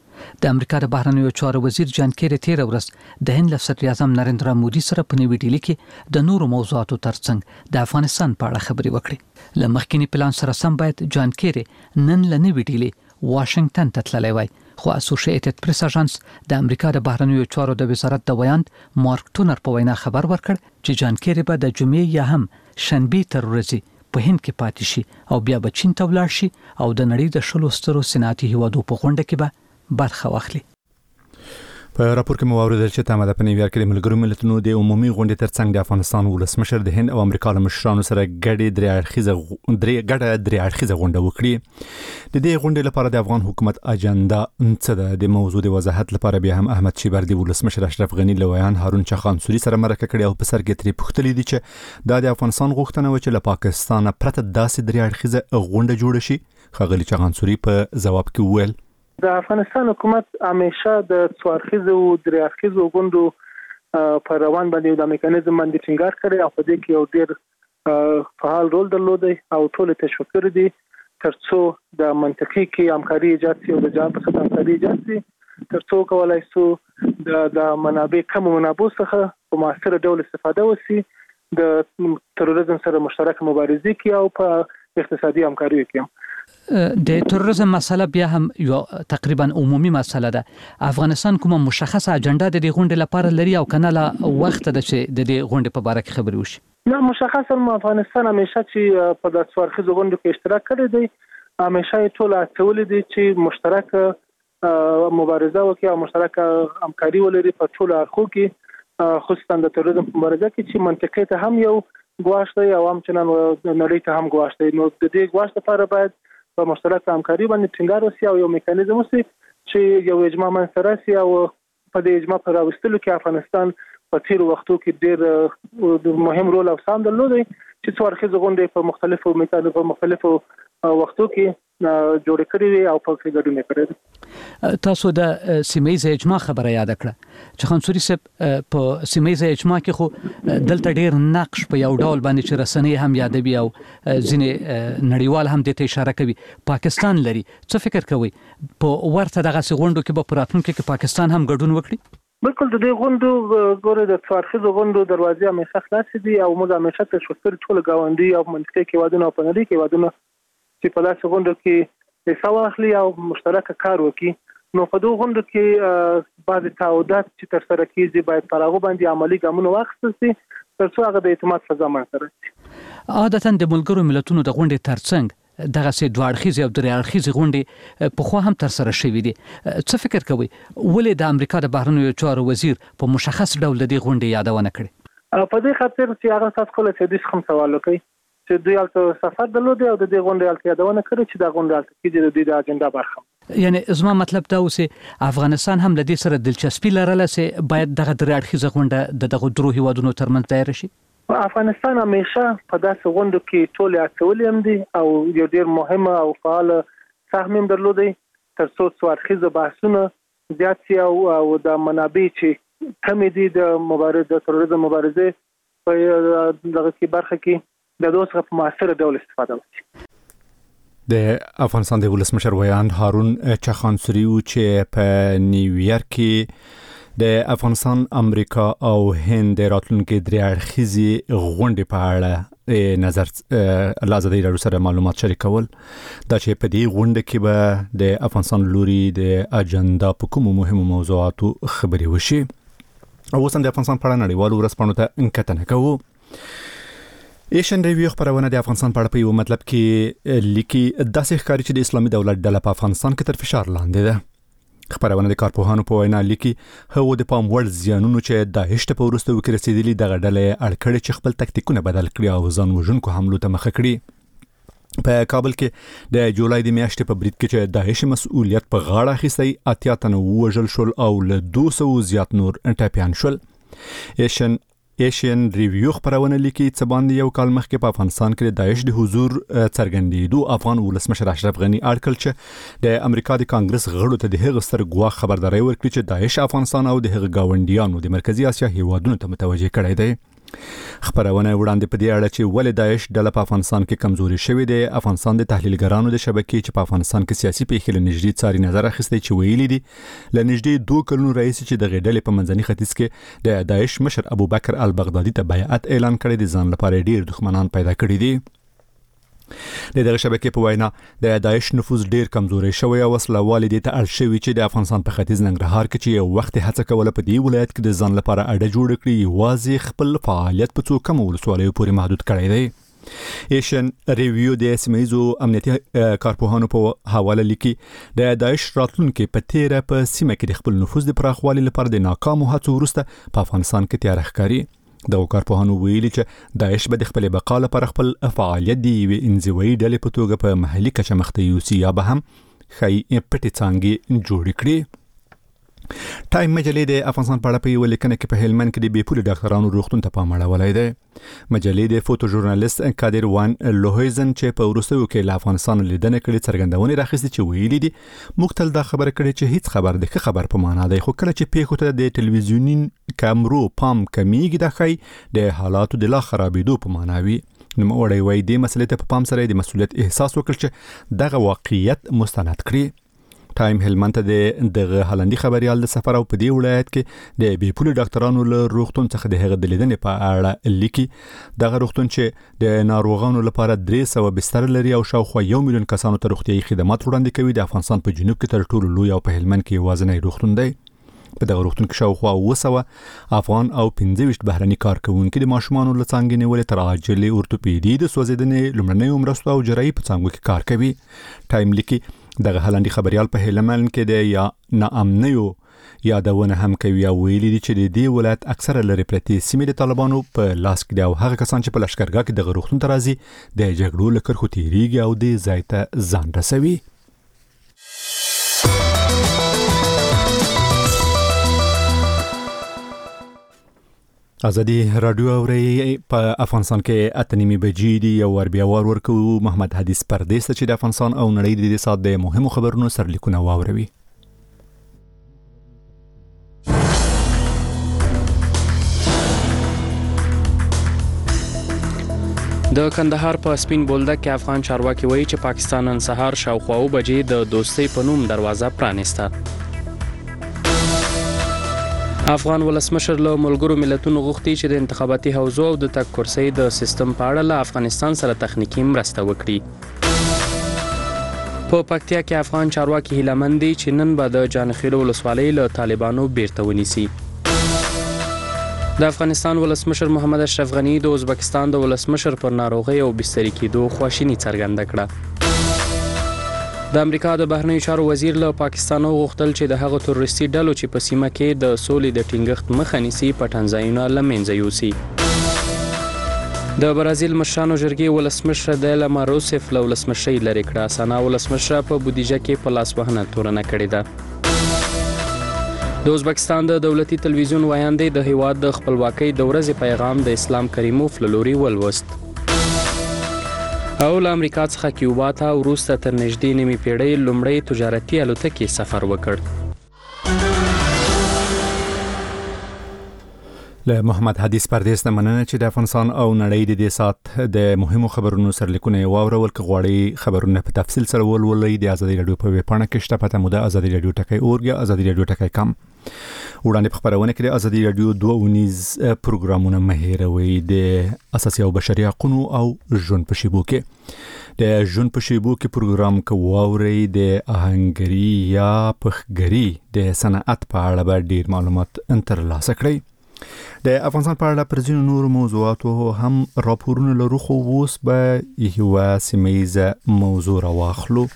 د امریکا د بهرنیو چارو وزیر جان کیری تېره ورځ د هند له صدر اعظم نریندرا مودي سره په نوې ډیلي کې د نورو موضوعاتو ترڅنګ د افغانستان په اړه خبرې وکړې. له مخکینی پلان سره سم باید جان کیری نن له نوې ډیلي واشنگټن ته تللی وای، خو اسوسییټډ پریس اژانس د امریکا د بهرنیو چارو د وزارت د ویاند مارک ټونر په وینا خبر ورکړ چې جان کیری به د جمعې یا هم شنبې تر ورځې په هند کې پاتې شي او بیا به چین ته ولاړ شي او د نړۍ د شلو سترو صنعتي هیوادو په غونډه کې به برخه واخلي. په راپور کې مو اوریدل چې تمه ده په نیویارک کې د ملګرو ملتونو د عمومي غونډې ترڅنګ د افغانستان ولسمشر د هند او امریکا له مشرانو سره ګډې درې اړخیزه درې ګډه درې اړخیزه غونډه وکړي. د دې غونډې لپاره د افغان حکومت اجنډا څه ده؟ د موضوع د وضاحت لپاره بیا هم احمد شیبر د ولسمشر اشرف غنی له ویان هارون چخان سوري سره مرکه کړې او په سر کې ترې پوښتلې دي چې دا د افغانستان غوښتنه و چې له پاکستان پرته داسې درې اړخیزه غونډه جوړه شي. ښاغلي چخان سوري په ځواب کې وویل د افغانستان حکومت همیشه د څوارخیزو او درېاړخیزو غونډو په روان باندې د میکانیزم باندې ټینګار کړی او په دې کې یو ډېر فعال رول درلودی او ټول تشویق کړی دي ترڅو د منطقي کې همکاري ایجاد شي او د جهان په سطح همکاري ایجاد شي ترڅو کولای شو د د منابع کم منابع څخه په مؤثر ډول استفاده وشي د تروریزم سره مشترک مبارزه کوي او په اقتصادي همکاري کوي. د تروریزم مسله بیا هم یو تقریبا عمومي مسله ده. افغانستان کومه مشخصه اجنډا د دې غونډې لپاره لري او کنه لا وخت ده چې د دې غونډې په اړه خبرې وشي؟ نه، مشخصا افغانستان همیشه چې په داسې ورخیزو غونډو کې اشتراک کړی دی، همیشه یې ټول هڅولي دي چې مشترک مبارزه وکړي او مشترک همکاري ولري په ټولو اړخو کې، خصوصا د تروریزم په مبارزه کې چې منطقې ته هم یو ګواښ دی او همچنان نړۍ ته هم ګواښ دی. نو د دې ګواښ لپاره باید په مشترک همکاري باندې ټینګار وشي او یو میکانیزم وشي چې یو اجماع منځته راشي او په دې اجماع په راوستلو کې افغانستان په تیرو وختو کې ډېر مهم رول او سهم درلودی چې څو اړخیزه غونډې په مختلفو میکانو په مختلفو وختو کې جوړ کړی وي او په کې ګډون کړی دی. تاسو د سیمایي اجماع خبره یاد کړه چې خنصوري صاحب په سیمایي اجماع کې خو دلته ډېر نقش په یو ډول باندې چې رسنۍ هم یادوي او ځینې نړیوال هم د ته اشاره کوي پاکستان لري. څه فکر کوي په ورته دغه غونډو کې به پراتون کې پاکستان هم ګډون وکړي؟ بالکل د دې غونډو ګوره د څوارخیزو غونډو دروازې همیشه خلاصې دي او موږ همیشه تشویق کړي ټول ګاونډي او منطقې کې هیوادونه او په نړۍ کې هیوادونه چې په داسې غونډو کې حصه واخلي او مشترک کار وکړي. نو په دغه غونډو کې بعض تعهدات چې ترسره کیږي باید پر هغه باندې عملی ګامونه واخیستل شي ترڅو هغه د اعتماد فضا منځته راشي. عادتاً د ملګرو ملتونو د غونډې ترڅنګ دغه سي دوه اړخیزې او درې اړخیزې غونډې په خو هم تر سره شوې دي. څه فکر کوي ولې د امریکا د بهرنیو چارو وزیر په مشخص ډول د دې غونډې یادونه کړې؟ په دې خاطر چې هغه تاسو خپل څه د څه سوال وکړي چې دوی البته سفر درلود او د دې غونډې البته یادونه کړې چې دا غونډه البته کې د دې د اجنډا برخه. یعنی زما مطلب دا اوسه افغانستان هم د دې سره دلچسپي لرله چې باید دغه درې اړخیزه غونډه د دغه درو هیوادونو ترمنځ دایر شي. افغانستان همیشه په داسې غونډو کې ټول هڅولي هم دي او یو ډېر مهمه او فعال سهم هم درلودي ترڅو څو اړخیزه بحثونه زیات شي او او د منابع چې کمې دي د مبارزه د تروریزم مبارزه په دغه کې برخه کې د دوه څخه په مؤثر ډول استفاده وشي. د افغانستان د ولسمشر ویاند هارون چخانسوري چې په نیویارک کې د افغانستان، امریکا او هند راتلونکي درې اړخیزې غونډې په اړه نظر له ازادي راډیو سره معلومات شریکول. دا چې په دې غونډه کې به د افغانستان لوري د اجنډا په کومو مهمو موضوعاتو خبرې وشي. او اوس هم د افغانستان په اړه نړیوالو ورځپاڼو ته کتنه کوو. ایشن ریویو خبرونه د افغانستان په اړه په یو مطلب کې لیکي داسې ښکاري چې د اسلامي دولت ډله په افغانستان کې تر فشار لاندې ده. خبرونه د کارپوهانو په وینا لیکي هغه د پام وړ زیانونو چې داعش ته په وروسته وکړي رسیدلي دغه ډلې اړ کړي چې خپل تکتیکونه بدل کړي او ځان وژونکو حملو ته مخه کړي. په کابل کې د جولای د میاشتې په برید کې چې داعش مسؤلیت په غاړه اخیستی اتیا تنه وژل شول او له دوه سوه زیات نور ټپیان شول. ایشن ایشین ریویو خبرونه لیکي چې باندې یو کال مخکې په افغانستان کې د داعش د حضور څرګندېدو افغان ولسمشر اشرف غنی اړکل چې د امریکا د کانګرس غړو ته د هغه ستر ګواښ خبرداري ورکړي چې داعش افغانستان او د هغه گاونډیانو د مرکزی اسیا هیوادونو ته متوجه کړي دي. خبرونه وړاندې په دې اړه چې ولې داعش ډله په افغانستان کې کمزوري شوې ده. افغانستان د تحلیلګرانو د شبکې چې په افغانستان کې سیاسي پیښې له نږدې څاري نظر اخیستی چې ویلي دي له نږدې دوه کلونو رئیس چې د غډلې په منځني ختیځ کې د داعش مشر ابوبکر البغدادي ته بیعت اعلان کړی د ځان لپاره ډیر دښمنان پیدا کړی دي. د دغه شبکې په وینا د داعش نفوذ ډیر کمزوري شوی او وسله والدې ته اړ شوی چې د افغانستان په ختیځ ننګرهار کې چې یو وخت هڅه کوله په دې ولایت کې د ځان لپاره اډه جوړ کړي یوازې خپل فعالیت په څو کم ولسوالیو پورې محدود کړی دی. ایشن ریویو د سیمایزو امنیتي کارپوهانو په حواله لیکي د داعش راتلونکي په تیره په سیمه کې د خپل نفوذ د پراخوالي لپاره د ناکامو هڅو وروسته په افغانستان کې تیار ښکاري. د کارپوهانو ویلي چې داعش به د خپل بقا لپاره خپل فعالیت دی وی انزوي ډلې په توګه په محلي کچه مخته یوسي یا به هم خی پټي څنګه جوړ کړي. ټایم مجلې د افغانستان په اړه په یو لیکنه کې په هلمند کې د بیپوري ډاکټرانو روغتون ته پام اړولای دی. مجلې د فوټو ژورنالیست کادر وان لوهیزن چې په وروستیو کې له افغانستان لیدنه کړې څرګندونه راخستې چې ویلي دي موږ تل دا خبره کړې چې هیڅ خبر د خبر په معنا دی خو کله چې پیښو ته د ټلویزیونی کیمرو پام کمیږي د خی د حالاتو د لا خرابېدو په معنا وي. نو وړي وای د مسلې ته په پام سره د مسولیت احساس وکړي چې دغه واقعیت مستند کړي. ټایم هلمند ته د هالندي خبريال د سفر او په دې ولایت کې د بي پول ډاکټرانو له روغتون څخه د هغه د لیدنې په اړه لیکي دغه روغتون چې د ناروغانو لپاره درې سوه بستر لري او شاوخوا یو میلیون کسانو ته روغتيایي خدمات وړاندې کوي د افغانستان په جنوب کې تر ټولو لوی او په هلمند کې یوازینی روغتون دی په دغه روغتون کې شاوخوا اوه سوه افغان او پنځه ویشت بهرني کارکونکي د ماشومانو له څانګې نیولې تر عاجلې اورتوپیدي د سوځېدنې لومړنیو مرستو او جراحي په څانګو کې کار کوي ټایم لیکي دغه هالندي خبريال په هلمند کې د یا ناامنیو یادونه هم کوي او ویلي دي چې د دې ولایت اکثره لري پرتې سیمې د طالبانو په لاس کې دي او هغه کسان چې په لشکرګاه کې د روغتون ته راځي د جګړو له کرښو تیریږي او د ځای ته ځان رسوي. ازادي رادیو اوري په افغانستان کې اتنیمي بجې دي او ور بیا ور ورکو محمد حدیث پردیس چې د افغانستان او نړۍ د دې سات د مهمو خبرونو سرلیکونه واوروي. د کندهار په سپین بولدک کې افغان چارواکي وایي چې پاکستان نن سهار شاوخوا اوه بجې د دوستۍ په نوم دروازه پرانیسته. افغان ولسمشر له ملګرو ملتونو غوښتي چې د انتخاباتي حوزو او د تک کرسۍ د سیستم په اړه له افغانستان سره تخنیکی مرسته وکړي. په پکتیا کې افغان چارواکي هیله مند دي چې نن به د جانخیل ولسوالۍ له طالبانو بیرته ونیسي. د افغانستان ولسمشر محمد اشرف غنی د ازبکستان د ولسمشر پر ناروغۍ او بستري کېدو خواشیني څرګنده کړه. د امریکا د بهرنیو چارو وزیر له پاکستان غوښتل چې د هغو تروریستي ډلو چې په سیمه کې د سولې د ټینګښت مخه نیسي پټن ځایونه له منځه یوسي. د برازیل مشرانو جرګې ولسمشر دیلما روسف له ولسمشرۍ لرې کړه. سنا ولسمشر په بودیجه کې په لاس وهنه تورنه کړې ده. د ازبکستان د دولتي تلویزیون وایاندې د هیواد د خپلواکۍ د ورځې پیغام د اسلام کریموف له لوري ولوست. او له امریکا څخه کیوبا ته وروسته تر نږدې نیمې پیړۍ لومړی تجارتي الوتکې سفر وکړ. له محمد حدیث پردیس نه مننه چې د افغانستان او نړۍ د دې سات د مهمو خبرونو سرلیکونه واورول. که غواړئ خبرونه په تفصیل سره ولولئ د ازادي رادیو په ویب پاڼه کې شته پته مو د ازادي رادیو ټکی اورګ یا ازادي رادیو ټکی کام. وړاندې په خبرونه کې د ازادي رادیو دوه ونیز پروګرامونه مهیروي د اساسي او بشري حقوقو او ژوند په شیبو کې د ژوند په شیبو کې پروګرام کووري د آهنګري یا پخګري د صنعت په اړه به ډیر معلومات ترلاسه کړئ. د افغانستان په اړه پر ځینو نورو موضوعاتو هم راپورونه لرو خو اوس به یوه سیمه‌ایزه موضوع راواخلو.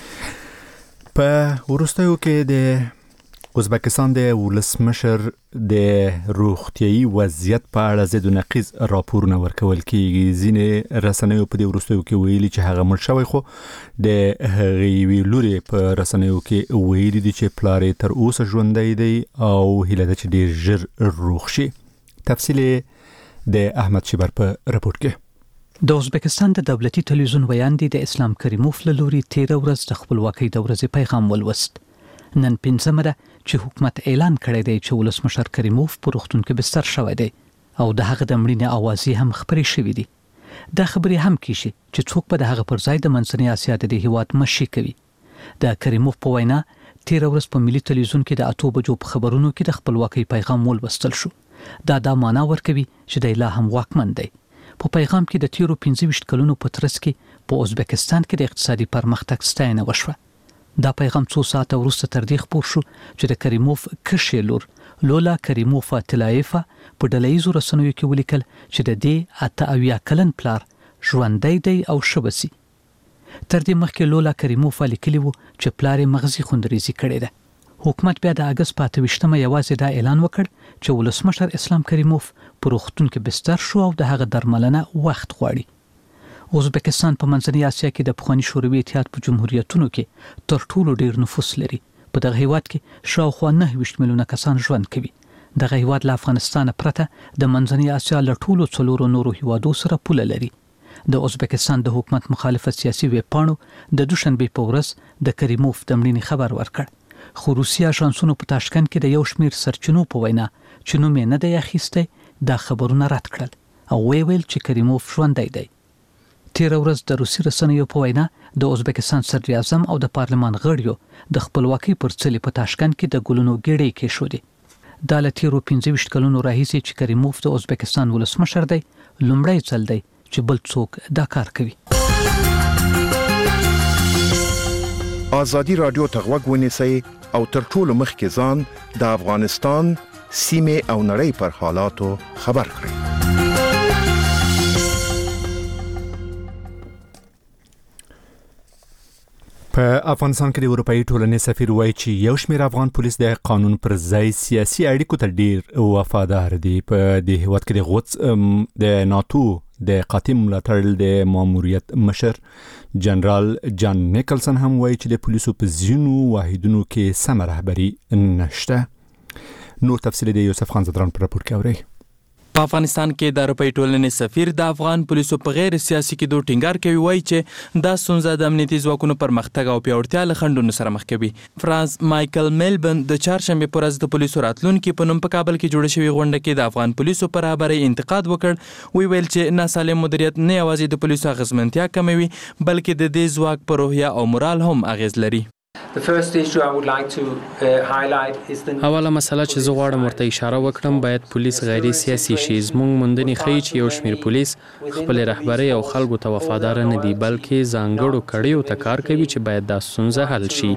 په وروستیو کې د ازبکستان د ولسمشر د روغتيایي وضعیت په اړه زید نقیض راپورونه ورکول کیږي. ځینې رسنیو په دې وروستیو کې ویلي چې هغه مړ شوی خو د هغې ویلوري په رسنیو کې ویلي دي چې پلار تر اوسه ژوندی دی او هیله ده چې ډیر ژر روغ شي. تفصیل د احمد شیبر په راپور کې. د ازبکستان د دولتي تلویزیون ویاندې د اسلام کریموف له لوري تیر ورځ د خپلواکۍ د ورځې پیغام ولوست. نن پنځمه ده چې حکومت اعلان کړی دی چې ولسمشر کریموف په روغتون کې بستر شوی دی او د هغه د مړینې اوازې هم خبرې شوې دي. دا خبرې هم کیږي چې څوک به د هغه پر ځای د منځنۍ اسیا د هیواد مشي کوي. د کریموف په وینا تیر ورځ په ملي تلویزیون کې د اتو بجو په خبرونو کې د خپلواکۍ پیغام ولوستل شو. دا د معنا ورکوي چې د لا هم واکمن دی. په پیغام کې د تیرو پنځه ویشت کلونو په ترڅ کې په ازبکستان کې د اقتصادي پرمختګ ستاینه وشوه. دا پیغام څو ساعته وروسته تر دې خپور شو چې د کریموف کشې لور لولا کریموفا تلایفا په ډلهیزو رسنیو کې ولیکل چې د دې اته اویا کلن پلار ژوندی دی او شبسي. تر دې مخکې لولا کریموفا لیکلی وو چې پلار یې مغزي خوندریزي کړې ده. حکومت بیا د اگست په اته ویشتمه یوازې دا اعلان وکړ چې ولسمشر اسلام کریموف په روغتون کې بستر شو او د هغه درملنه وخت غواړي. ازبکستان په منځنۍ اسیا کې د پخواني شوروي اتحاد په جمهوریتونو کې تر ټولو ډیر نفوس لري. په دغه هیواد کې شاوخوا نهه ویشت میلیونه کسان ژوند کوي. دغه هیواد له افغانستان پرته د منځنۍ اسیا له ټولو څلورو نورو هیوادو سره پوله لري. د ازبکستان د حکومت مخالفه سیاسي ویب پاڼو د دوشنبه په ورځ د کریموف د مړینې خبر ورکړ. خو روسي اژانسونو په تاشکند کې د یو شمیر سرچینو په وینا چې نوم یې نه دی اخیستی دا خبرونه رد کړل او ویل چې کریموف ژوندی دی. تیر ورځ د روسي رسنیو په وینا د ازبکستان صدر اعظم او د پارلمان غړیو د خپلواکۍ پر څلي په تاشکند کې د ګلونو ګېډۍ کې شو دي. د لتیرو پنځه ویشت کلونو راهیسې چې کریموف د ازبکستان ولسمشر دی، لومړی ځل دی چې بل څوک دا کار کوي. ازادي رادیو ته غوږ ونیسئ او تر ټولو مخکې ځان د افغانستان سیمې او نړۍ پر حالاتو خبر کړئ. په افغانستان کې د اروپאי ټولنې سفیر وایي چې یو شمېر افغان پولیس د قانون پر ځای سیاسي اړیکو ته ډیر وفادار دي. په دې هیواد کې د غوڅ د ناتو د قاطع ملاتړ د ماموریت مشر جنرال جان نیکلسن هم وایي چې د پولیسو په ځینو واحدونو کې سمه رهبري نشته. نور تفصیل د یوسف خان زدران پر راپور کې اورئ. په افغانستان کې د اروپאי ټولنې سفیر د افغان پولیسو په غیر سیاسي کېدو ټینګار کوي، وایي چې دا ستونزه د امنیتي ځواکونو پرمختګ او پیاوړتیا له خنډونو سره مخ کوي. فرانس مایکل میلبن د چهارشنبې په ورځ د پولیسو راتلونکي په نوم په کابل کې جوړه شوې غونډه کې د افغان پولیسو پر رهبرۍ انتقاد وکړ. وی ویل چې ناسالم مدیریت نه یوازې د پولیسو اغیزمنتیا کموي بلکې د دې ځواک پر روحیه او مورال هم اغیز لري. اوله مسله چې زه غواړم ورته اشاره وکړم، باید پولیس غیر سیاسي شي. زموږ موندنې ښیي چې یو شمېر پولیس خپل رهبرۍ او خلکو ته وفادار نه دي بلکې ځانګړو کړیو ته کار کوي چې باید دا ستونزه حل شي.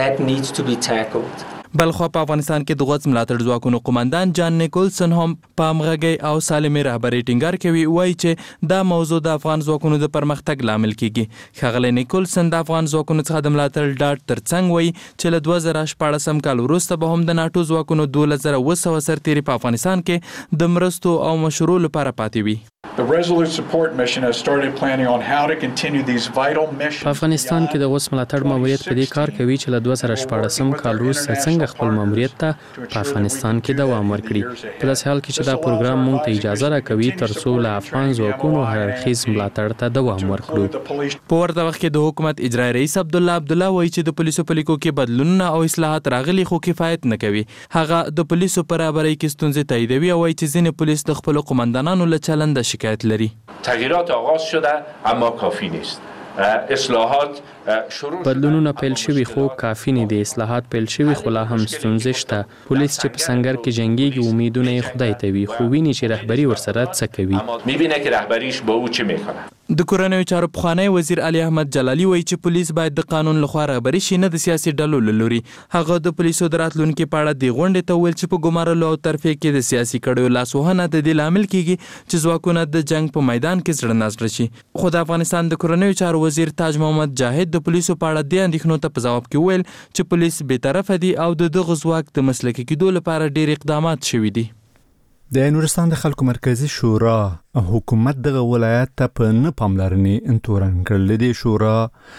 بلخوا په افغانستان کې د غوڅ ملاتړ ځواکونو قومندان جان نیکولسن هم په همغږۍ او سالمې رهبرۍ ټینګار کوي. وایي چې دا موضوع د افغان ځواکونو د پرمختګ لامل کیږي. ښاغلی نیکولسن د افغان ځواکونو څخه د ملاتړ ډاډ ترڅنګ وایي چې له دوه زره شپاړسم کال وروسته به هم د ناټو ځواکونو دولس زره اوه سوه سرتیري په افغانستان کې د مرستو او مشورو لپاره پاتې وي. The Resolute Support Mission has started planning on how to continue these vital missions. په افغانستان کې د غوڅ ملاتړ ماموریت په دې کار کوي چې له دوه زره شپاړسم کال وروسته څنګه خپل ماموریت ته په افغانستان کې دوام ورکړي. په داسې حال کې چې دا پروګرام موږ ته اجازه راکوي ترڅو له افغان ځواکونو هر اړخیز ملاتړ ته دوام ورکړو. په ورته وخت کې د حکومت اجرایي رئیس عبدالله عبدالله وایي چې د پولیسو په لیکو کې بدلونونه او اصلاحات راغلي خو کفایت نه کوي. هغه د پولیسو په رهبرۍ کې ستونزې تاییدوي او وایي چې ځینې پولیس د خپلو قومندانانو له چلنده شکایت لري. تغییرات آغاز شده اما کافی نیست. اصلاحات بدلونونه پیل شوي خو کافی نه دي. اصلاحات پیل شوي خو لا هم ستونزې شته. پولیس چې په سنگر کې جنگيږي امیدونه یې خدای ته وي خو ویني چې رهبري ورسره څه کوي. میبینه که رهبریش با او چه میکنه. د کورنیو چارو پخوانی وزیر علي احمد جلالي وایي چې پولیس باید د قانون لخوا رهبري شي نه د سیاسي ډلو له لوري. هغه د پولیسو د راتلونکي په اړه د غونډې ته ویل چې په ګمارلو او ترفیع کې د سیاسي کړیو لاسوهنه د دې لامل کیږي چې ځواکونه د جنگ په میدان کې زړه نازړه شي. خو د افغانستان د کورنیو چارو وزیر تاج محمد جاهد د پولیسو په اړه د اندېښنو ته په ځواب کې ویل چې پولیس بې طرفه دي او د دغه ځواک د مسلکي کېدو لپاره ډېر اقدامات شوي دي. د نورستان د خلکو مرکزی شورا حکومت دغه ولایت ته په نه پاملرنې انتورن کړل. د شورا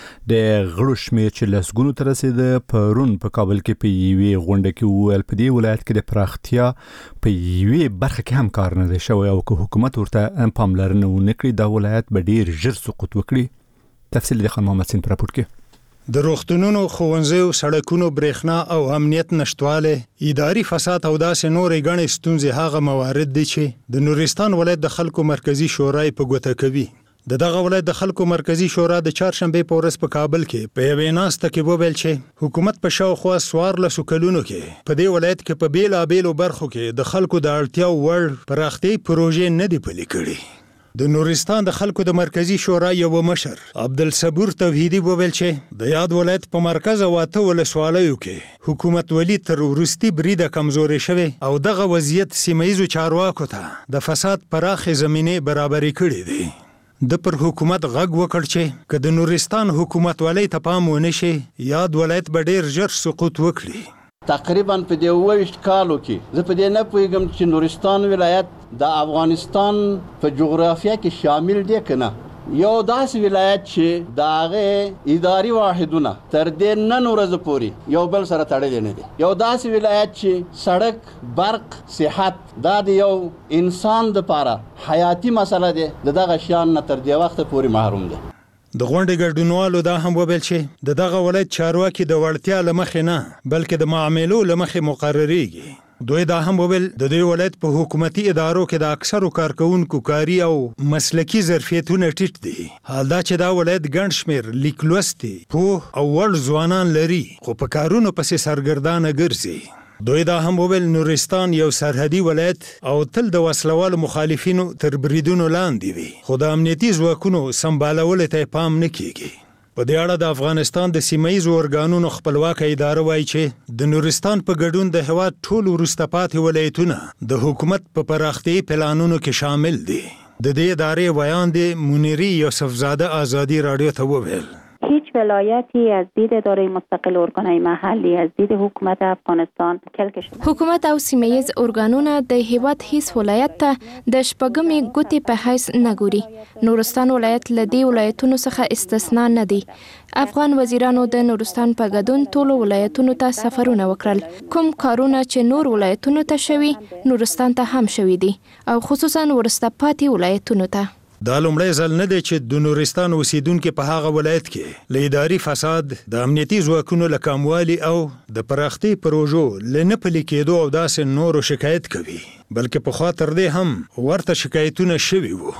د غړو شمېر چې لسګونو ته رسېده پرون په کابل کې په یوې غونډه کې وویل په دې ولایت کې د پراختیا په یوې برخه کې هم کار نه دی شوی او که حکومت ورته پاملرنه ونه کړي دا ولایت به ډېر ژر سقوط وکړي. تفصیل د خان محمد سین په راپور کې. د روغتونونو، ښوونځیو، سړکونو، برېښنا او امنیت نشټواله، اداري فساد او داسې نورې ګڼې ستونزې هغه موارد دي چې د نورستان ولایت د خلکو مرکزی شورا په ګوته کوي. د دغه ولایت د خلکو مرکزی شورا د چهارشنبې په ورځ په کابل کې په یوې ناسته کې وویل چې حکومت په شاوخوا څوارلسو کلونو کې په دې ولایت کې په بیلابیلو برخو کې د خلکو د اړتیاو وړ پراختیايي پروژې نه دي پلي کړي. د نورستان د خلکو د مرکزی شورا یو مشر عبدالصبور توحیدی وویل چې د یاد ولایت په مرکز او اته ولسوالیو کې حکومت ولی تر وروستي بریده کمزوري شوی او دغه وضعیت سیمایي چارواکو ته د فساد پراخې زمینه برابرې کړې دي. د پر حکومت غږ وکړ چې که د نورستان حکومت ولی ته پام ونه شي یاد ولایت به ډیر ژر سقوط وکړي. تقریبا په دې اووه کالو کې زه په دې نه پوهیږم چې نورستان ولایت د افغانستان په جغرافیه کې شامل دی کنه. یو داسې ولایت چې د هغه اداري واحدونه تر دې نن ورځې پورې یو بل سره تړلي نه دي. یو داسې ولایت چې سړک، برق، صحت دا د یو انسان دپاره حیاتي مسله دی د دغه شیان نه تر دې وخته پورې محروم دی. د غونډې ګډونوالو دا هم وویل چې د دغه ولایت چارواکي د وړتیا له مخې نه بلکې د معاملو له مخې مقرریږي. دوی دا هم وویل د دوی ولایت په حکومتي ادارو کې د اکثرو کارکونکو کاري او مسلکي ظرفیتونه ټیټ دي. حال دا چې دا ولایت ګڼ شمېر لیک لوستي پوه او وړ ځوانان لري خو په کارونو پسې سرګردانه ګرځي. دوی دا هم وویل نورستان یو سرحدي ولایت او تل د وسلوالو مخالفینو تر بریدونو لاندې وي خو د امنیتي ځواکونو سمبالولو ته پام نه کیږي. په دې اړه د افغانستان د سیمه‌ییزو ارګانونو خپلواکه اداره وایي چې د نورستان په ګډون د هېواد ټول وروسته پاتې ولایتونه د حکومت په پراختیایي پلانونو کې شامل دي. د دې ادارې ویان د منیری یوسفزاده آزادی رادیو ته وویل هیچ ولایتی از دید اداره مستقل ارگانهای محلی از دید حکومت افغانستان کلک شده. حکومت او سیمه‌ییز ارګانونه د هیواد هیڅ ولایت ته د شپږمې ګوتې په حیث نه ګوري. نورستان ولایت له دې ولایتونو څخه استثنا نه دی. افغان وزیرانو د نورستان په ګډون ټولو ولایتونو ته سفرونه وکړل. کوم کارونه چې نور ولایتونو ته شوي نورستان ته هم شوي دي او خصوصا ورسته پاتې ولایتونو ته. دا لومړی ځل نه دی چې د نورستان اوسیدونکي په هغه ولایت کې له اداري فساد د امنیتي ځواکونو له کموالي او د پراختي پروژو له نه پلي کېدو او داسې نورو شکایت کوي بلکې پخوا تر دې هم ورته شکایتونه شوي وو.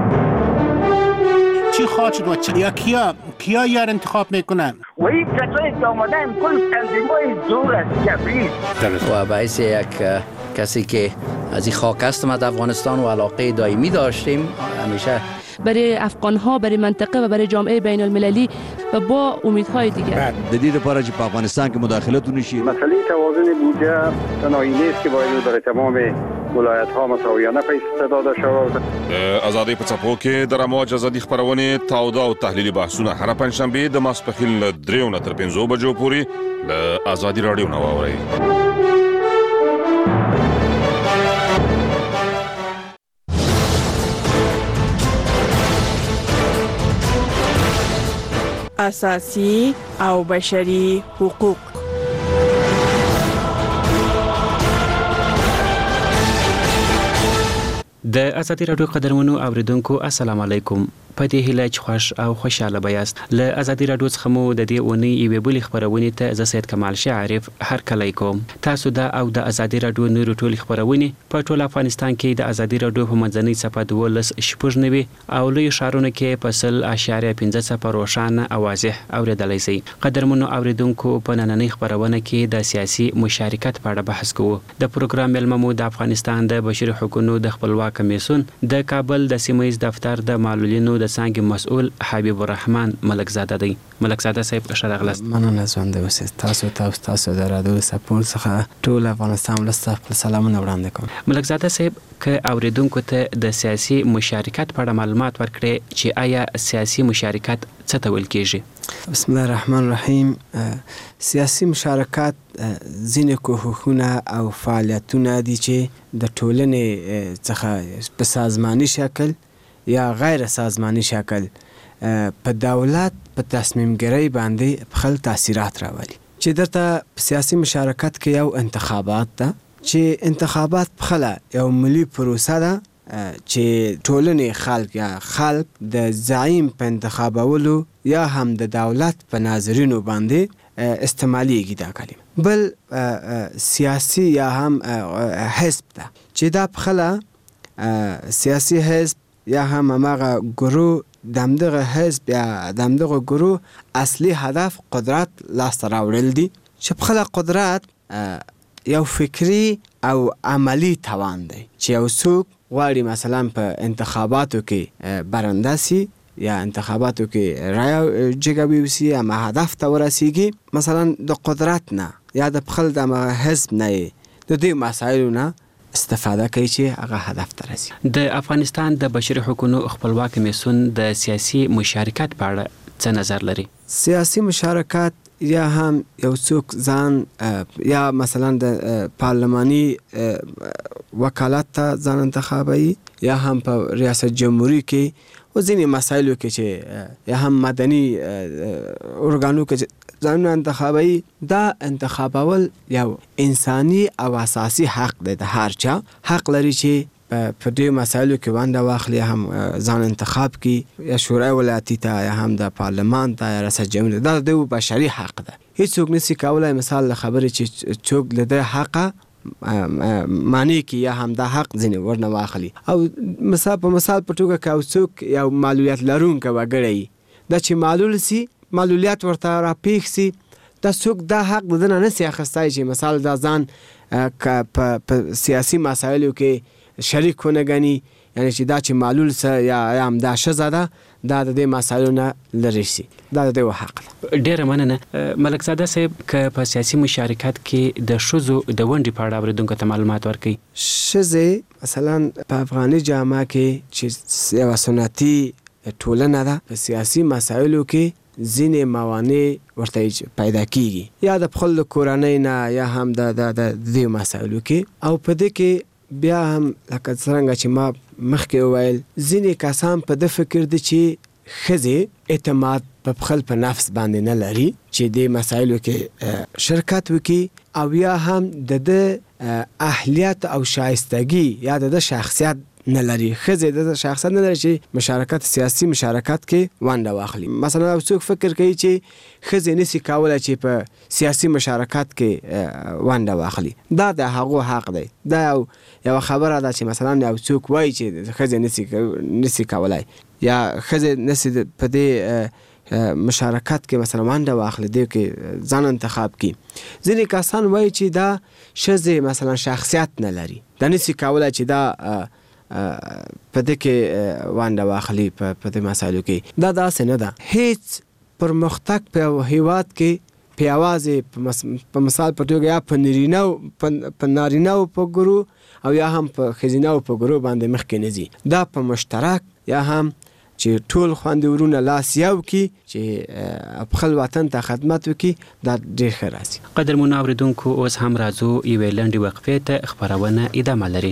چی خواهد شد و چی؟ یا کیا کیا یار انتخاب میکنن؟ و این کسایی که آمدن کل تنظیم‌های دور از جبری و باعث یک کسی که از این خاک هستم از افغانستان و علاقه دائمی داشتیم همیشه برای افغان ها برای منطقه و برای جامعه بین المللی و با امیدهای دیگر د دې لپاره چې په افغانستان کې مداخلت ونشي. مسئله توازن بودجه تنهایی نیست که باید برای تمام ولایت ها مساویانه پیش داده شود. ازادي په څپو کې د رمواج ازادي خبرونه تاوده او تحلیلي بحثونه هر پنځشنبه د ماسپخیل له دریو نه تر پنځو بجو پورې له ازادي رادیو نه واورئ. اساسی او بشري حقوق. د ازادي رادیو قدرمنو اوریدونکو السلام علیکم. په دې هیله چې خوش او خوشاله بیاست. له ازادي رادیو څخه مو د دې اونۍ یوې بلې خبرونې ته زه سید کمال شاه عارف هرکلی کوم. تاسو د او د ازادي رادیو نورو ټولې خبرونې په ټول افغانستان کې د ازادي رادیو په منځنۍ صفحه دولس شپږ نوي او لوی ښارونو کې په سل اشاریه پنځه صفر روښانه او واضح اوریدلی شئ. قدرمنو اوریدونکو په نننۍ خبرونه کې د سیاسي مشارکت په اړه بحث کوو. د پروګرام مېلمه مو د افغانستان د بشري حقوقو د خپلواک کمیسیون د کابل د سیمه‌ییز دفتر د معلولینو د څانګې مسؤل حبیب الرحمن ملکزاده دی. ملکزاده صاحب ښه راغلاست. مننه ژوندی اوسئ. تاسو ته تاسو د رادیو سپول څخه ټول افغانستان ولسته خپل سلامونه وړاندې کوم. ملکزاده صاحب که اوریدونکو ته د سیاسي مشارکت په اړه معلومات ورکړئ چې آیا سیاسي مشارکت څه ته ویل کېږي؟ بسم الله الرحمن الرحیم. سیاسي مشارکت ځینې کوښښونه او فعالیتونه دي چې د ټولنې څخه په سازماني شکل یا غیر سازماني شکل په دولت په تصمیم ګیرۍ باندې په خپل تاثیرات راولي. چې درته په سیاسي مشارکت کې یو انتخابات ده چې انتخابات په خپله یو ملي پروسه ده چې ټولنې خلک یا خلک د زعیم په انتخابولو یا هم د دولت په ناظرینو باندې استعمالیږي دا کلمه. بل سیاسي یا هم حزب ده چې دا په خپله سیاسي حزب یا هم هماغه گروه دمدغه حزب یا دمدغه گروه اصلی هدف قدرت لاسته راوړل دي چې په خپله قدرت یو فکری او عملی توان دی چې یو څوک غواړي مثلا په انتخاباتو کې برنده سي یا انتخاباتو کې رای جګوي وسي اما هدف ته ورسیږي مثلا د قدرت نه یا د خپل د حزب نه د دې مسایلو نه استفاده کوي چې هغه هدف ته رسي. د افغانستان د بشري حقوقو خپلواک کمیسیون د سیاسي مشارکت په اړه څه نظر لري؟ سیاسي مشارکت یا هم یو څوک ځان یا مثلا د پارلماني وکالت ته ځان انتخابوي یا هم په ریاست جمهوری کې او ځینې مسایلو کې چې یا هم مدني ارګانو کې ځانونه انتخابوي. دا انتخابول یو انساني او اساسي حق دی. د هر چا حق لري چې په دې مسایلو کې ونډه واخلي هم ځان انتخاب کړي یا شورای ولایتي ته یا هم د پارلمان ته یا ریاست جمهوری. دا د بشري حق ده. هیڅ څوک نشي کولای مثال له خبرې چې څوک له دې حقه معنی کې یا هم دا حق ځینې ورنه واخلي. او مثال په مثال په توګه که څوک یو معلولیت لرونکی وګړی دا چې معلول سي معلولیت ورته راپېښ سي دا څوک دا حق د ده نه نسي اخیستی چې مثال دا ځان په سیاسي مسایلو کې شریک ونه ګڼي یعنی چې دا چې معلول څه یا هم دا ښځه ده دا د دې مسایلو نه لرې شي دا د دوی حق ده. ډېره مننه ملک زاده صاحب که په سیاسي مشارکت کې د ښځو د ونډې په اړه اورېدونکو ته معلومات ورکوي. ښځې مثلا په افغاني جامعه کې چې یوه سنتي ټولنه ده په سیاسي مسایلو کې ځینې موانع ورته پیدا کیږي یا د خپل کورنۍ نه یا هم د دې مسایلو کې او په دې کې بیا هم لکه څرنګه چې ما مخکې وویل ځینې کسان په ده فکر دي چې ښځې اعتماد په خپل په نفس باندې نه لري چې دې مسایلو کې شرکت وکړي او یا هم د ده اهلیت او شایستګي یا د ده شخصیت نه لري. ښځې د شخصیت نه لري چې مشارکت سیاسي مشارکت کې ونډه واخلي. مثلا یو څوک فکر کوي چې ښځې نشي کولی چې په سیاسي مشارکت کې ونډه واخلي. دا د هغو حق دی. دا یو یوه خبره ده چې مثلا یو څوک وایي چې ښځې نشي کولی یا ښځې نشي په دې مشارکت کې مثلا ونډه واخلي دې کې ځان انتخاب کړي. ځینې کسان وایي چې دا ښځې مثلا شخصیت نه لري دا نشي کولی چې دا په دې کې ونډه واخلي په دې مسایلو کې. دا داسې نه ده. هیڅ پرمختګ په هیواد کې په یوازې په مثال په توګه یا په نارینهو په نارینهو په ګروه او یا هم په ښځینهو په ګروه باندې مخکې نه ځي. دا په مشترک یا هم چې ټول خویندې ورونه لاس یو کړي چې خپل وطن ته خدمت وکړي دا ډېر ښه راځي. قدرمنو اورېدونکو اوس هم راځو یوې لنډې وقفې ته خپرونه ادامه لري.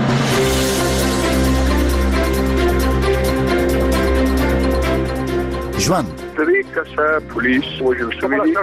ژوند درې کسه پولیس وژل شوي دي.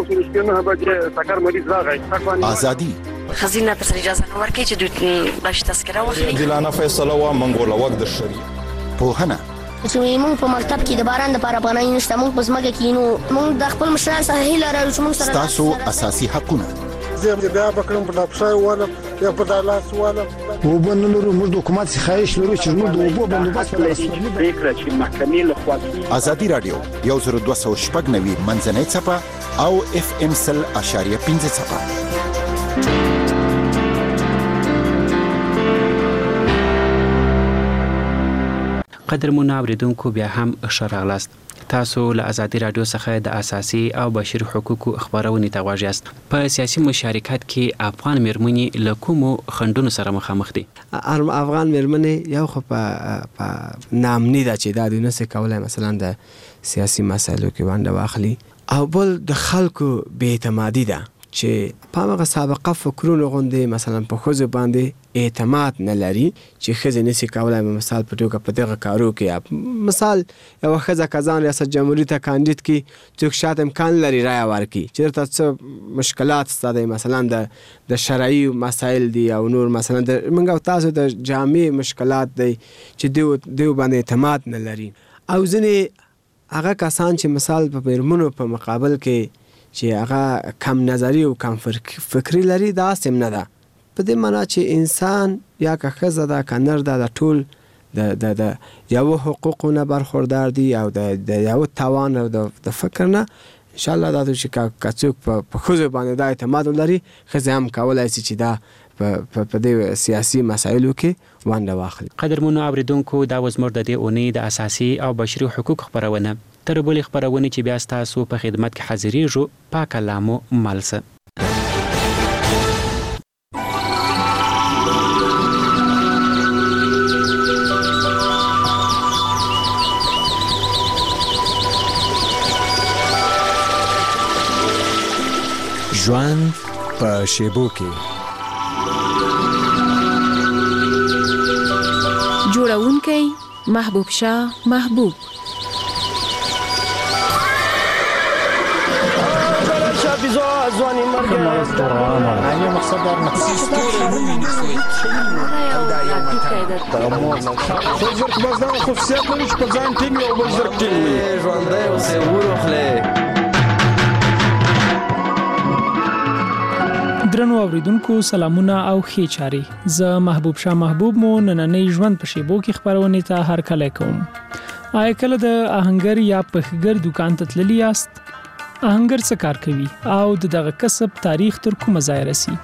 ازادي خزینه تر اجازه نه ورکړي چې دوی بلش تذکره واخلي. عادلانه فیصله وا منګوله وګ د شری پوهنه چې موږ په مکتب کې د باران د لپاره پناه نشته موږ په ځمکه کې نو موږ د خپل مشران سره هیله لرو چې موږ سره تاسو اساسي حقونه زه بیا بکرم په لپسای والا یا په دالاس والا وبنلو موږ د حکومت څخه خواهش لرو چې موږ د وبو بندوبست پریکړه چې محکمې له خوا ازادي رادیو یو زر دوه سوه شپږ نوي منځنۍ څپه او اف ام سل اشاریه پنځه څپه. قدرمنو اورېدونکو بیا هم ښه راغلاست. تاسو له ازادي رادیو څخه د اساسي او بشري حقوقو خبرونې ته غوږ یاست. په سیاسي مشارکت کې افغان مېرمنې له کومو خنډونو سره مخامخ دي؟ افغان مېرمنې یو خو په ناامني ده چې دا دوی نشي کولی مثلا د سیاسي مسایلو کې ونډه واخلي او بل د خلکو بې اعتمادي ده چې په هغه سابقه فکرونو غوندې مثلا په ښځو باندې اعتماد نه لري چې ښځې نشي کولی مثال په توګه په دغه کارو کې مثال یوه ښځه که ځان ریاست جمهوري ته کاندید کړي څوک شاید امکان لري رایه ورکړي چې درته څه مشکلات ستا دی مثلا د شرعي مسایل دي او نور مثلا د موږ او تاسو د جامع مشکلات دی چې دوی باندې اعتماد نه لري او ځینې هغه کسان چې مثال په مېرمنو په مقابل کې چې هغه کم نظری او کم فکری لري دا سم نه ده. په دې معنا چې انسان یا که ښځه ده که نر ده د ټول د یو حقوقو نه برخوردار دي او د یو توان او د فکر نه انشاءالله دا چې که څوک په ښځو باندې دا اعتماد ولري ښځې هم کولی شي چې دا په دې سیاسي مسایلو کې ونډه واخلي. قدرمنو اورېدونکو دا و زموږ د دې اونۍ د اساسي او بشري حقوق خپرونه. تر بلې خپرونې چې بیا ستاسو په خدمت کې حاضرېږو پاکه لامو مالسه. ژوند په شیبو کې جوړونکی محبوب شاه محبوب ځواني مرګ نه مقصد در مقصد خو بس دا خصوصیت لري چې په ځان ټینګ او بل زر ټینګ ژوندی اوسې وروخلې. د درنو اوریدونکو سلامونه او ښې چارې. زه محبوب شاه محبوب مو نننۍ ژوند په شیبو کې خبرونه ته هر کله کوم. آیا کله د آهنګر یا پخګر دکان ته تللی یاست؟ آهنګر څه کار کوي او دغه کسب تاریخ تر کومه ځای رسي؟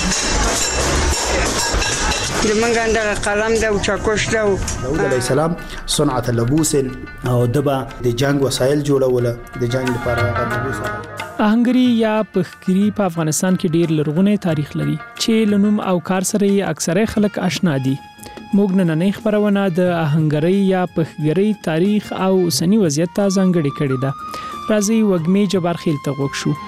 لمنګ اندغه قلم ده او چاکوش ده. داود علیه السلام صنعت لبوس او دبا د جنگ وسایل جوړول د جنگ لپاره لبوس. آهنګری یا پخګری په افغانستان کې ډیر لرغونی تاریخ لري چې لنوم او کار سره یې اکثره خلک آشنا دي. موږ نننۍ خبرونه د آهنګری یا پخګری تاریخ او اوسنی وضعیت ته ځانګړې کړې ده. راځي وګمې جبار خیل ته غوښ شو.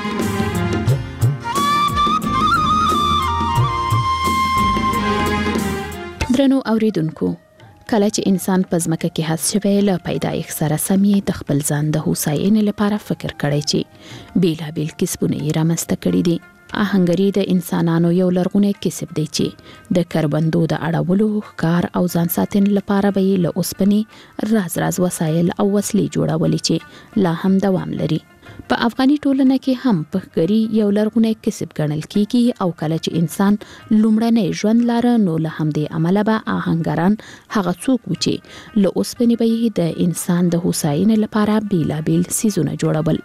درنو اوریدونکو، کله چې انسان په ځمکه کې هڅه شوی له پیدایښت سره سم یې د خپل ځان د هوساینې لپاره فکر کړی چې بیلابیل کسبونه یې رامنځته کړي دي. آهنګري د انسانانو یو لرغونی کسب دی چې د کروندو د اړولو، ښکار او ځان ساتنې لپاره به یې له اوسپنې راز راز وسایل او وسلې جوړولې چې لا هم دوام لري. په افغاني ټولنه کې هم پخګري یو لرغونی کسب ګڼل کیږي او کله چې انسان لومړنی ژوند لاره نو له همدې عمله به آهنګران هغه څوک و چې له اوسپنې به یې د انسان د هوساینې لپاره بیلابیل څیزونه جوړول.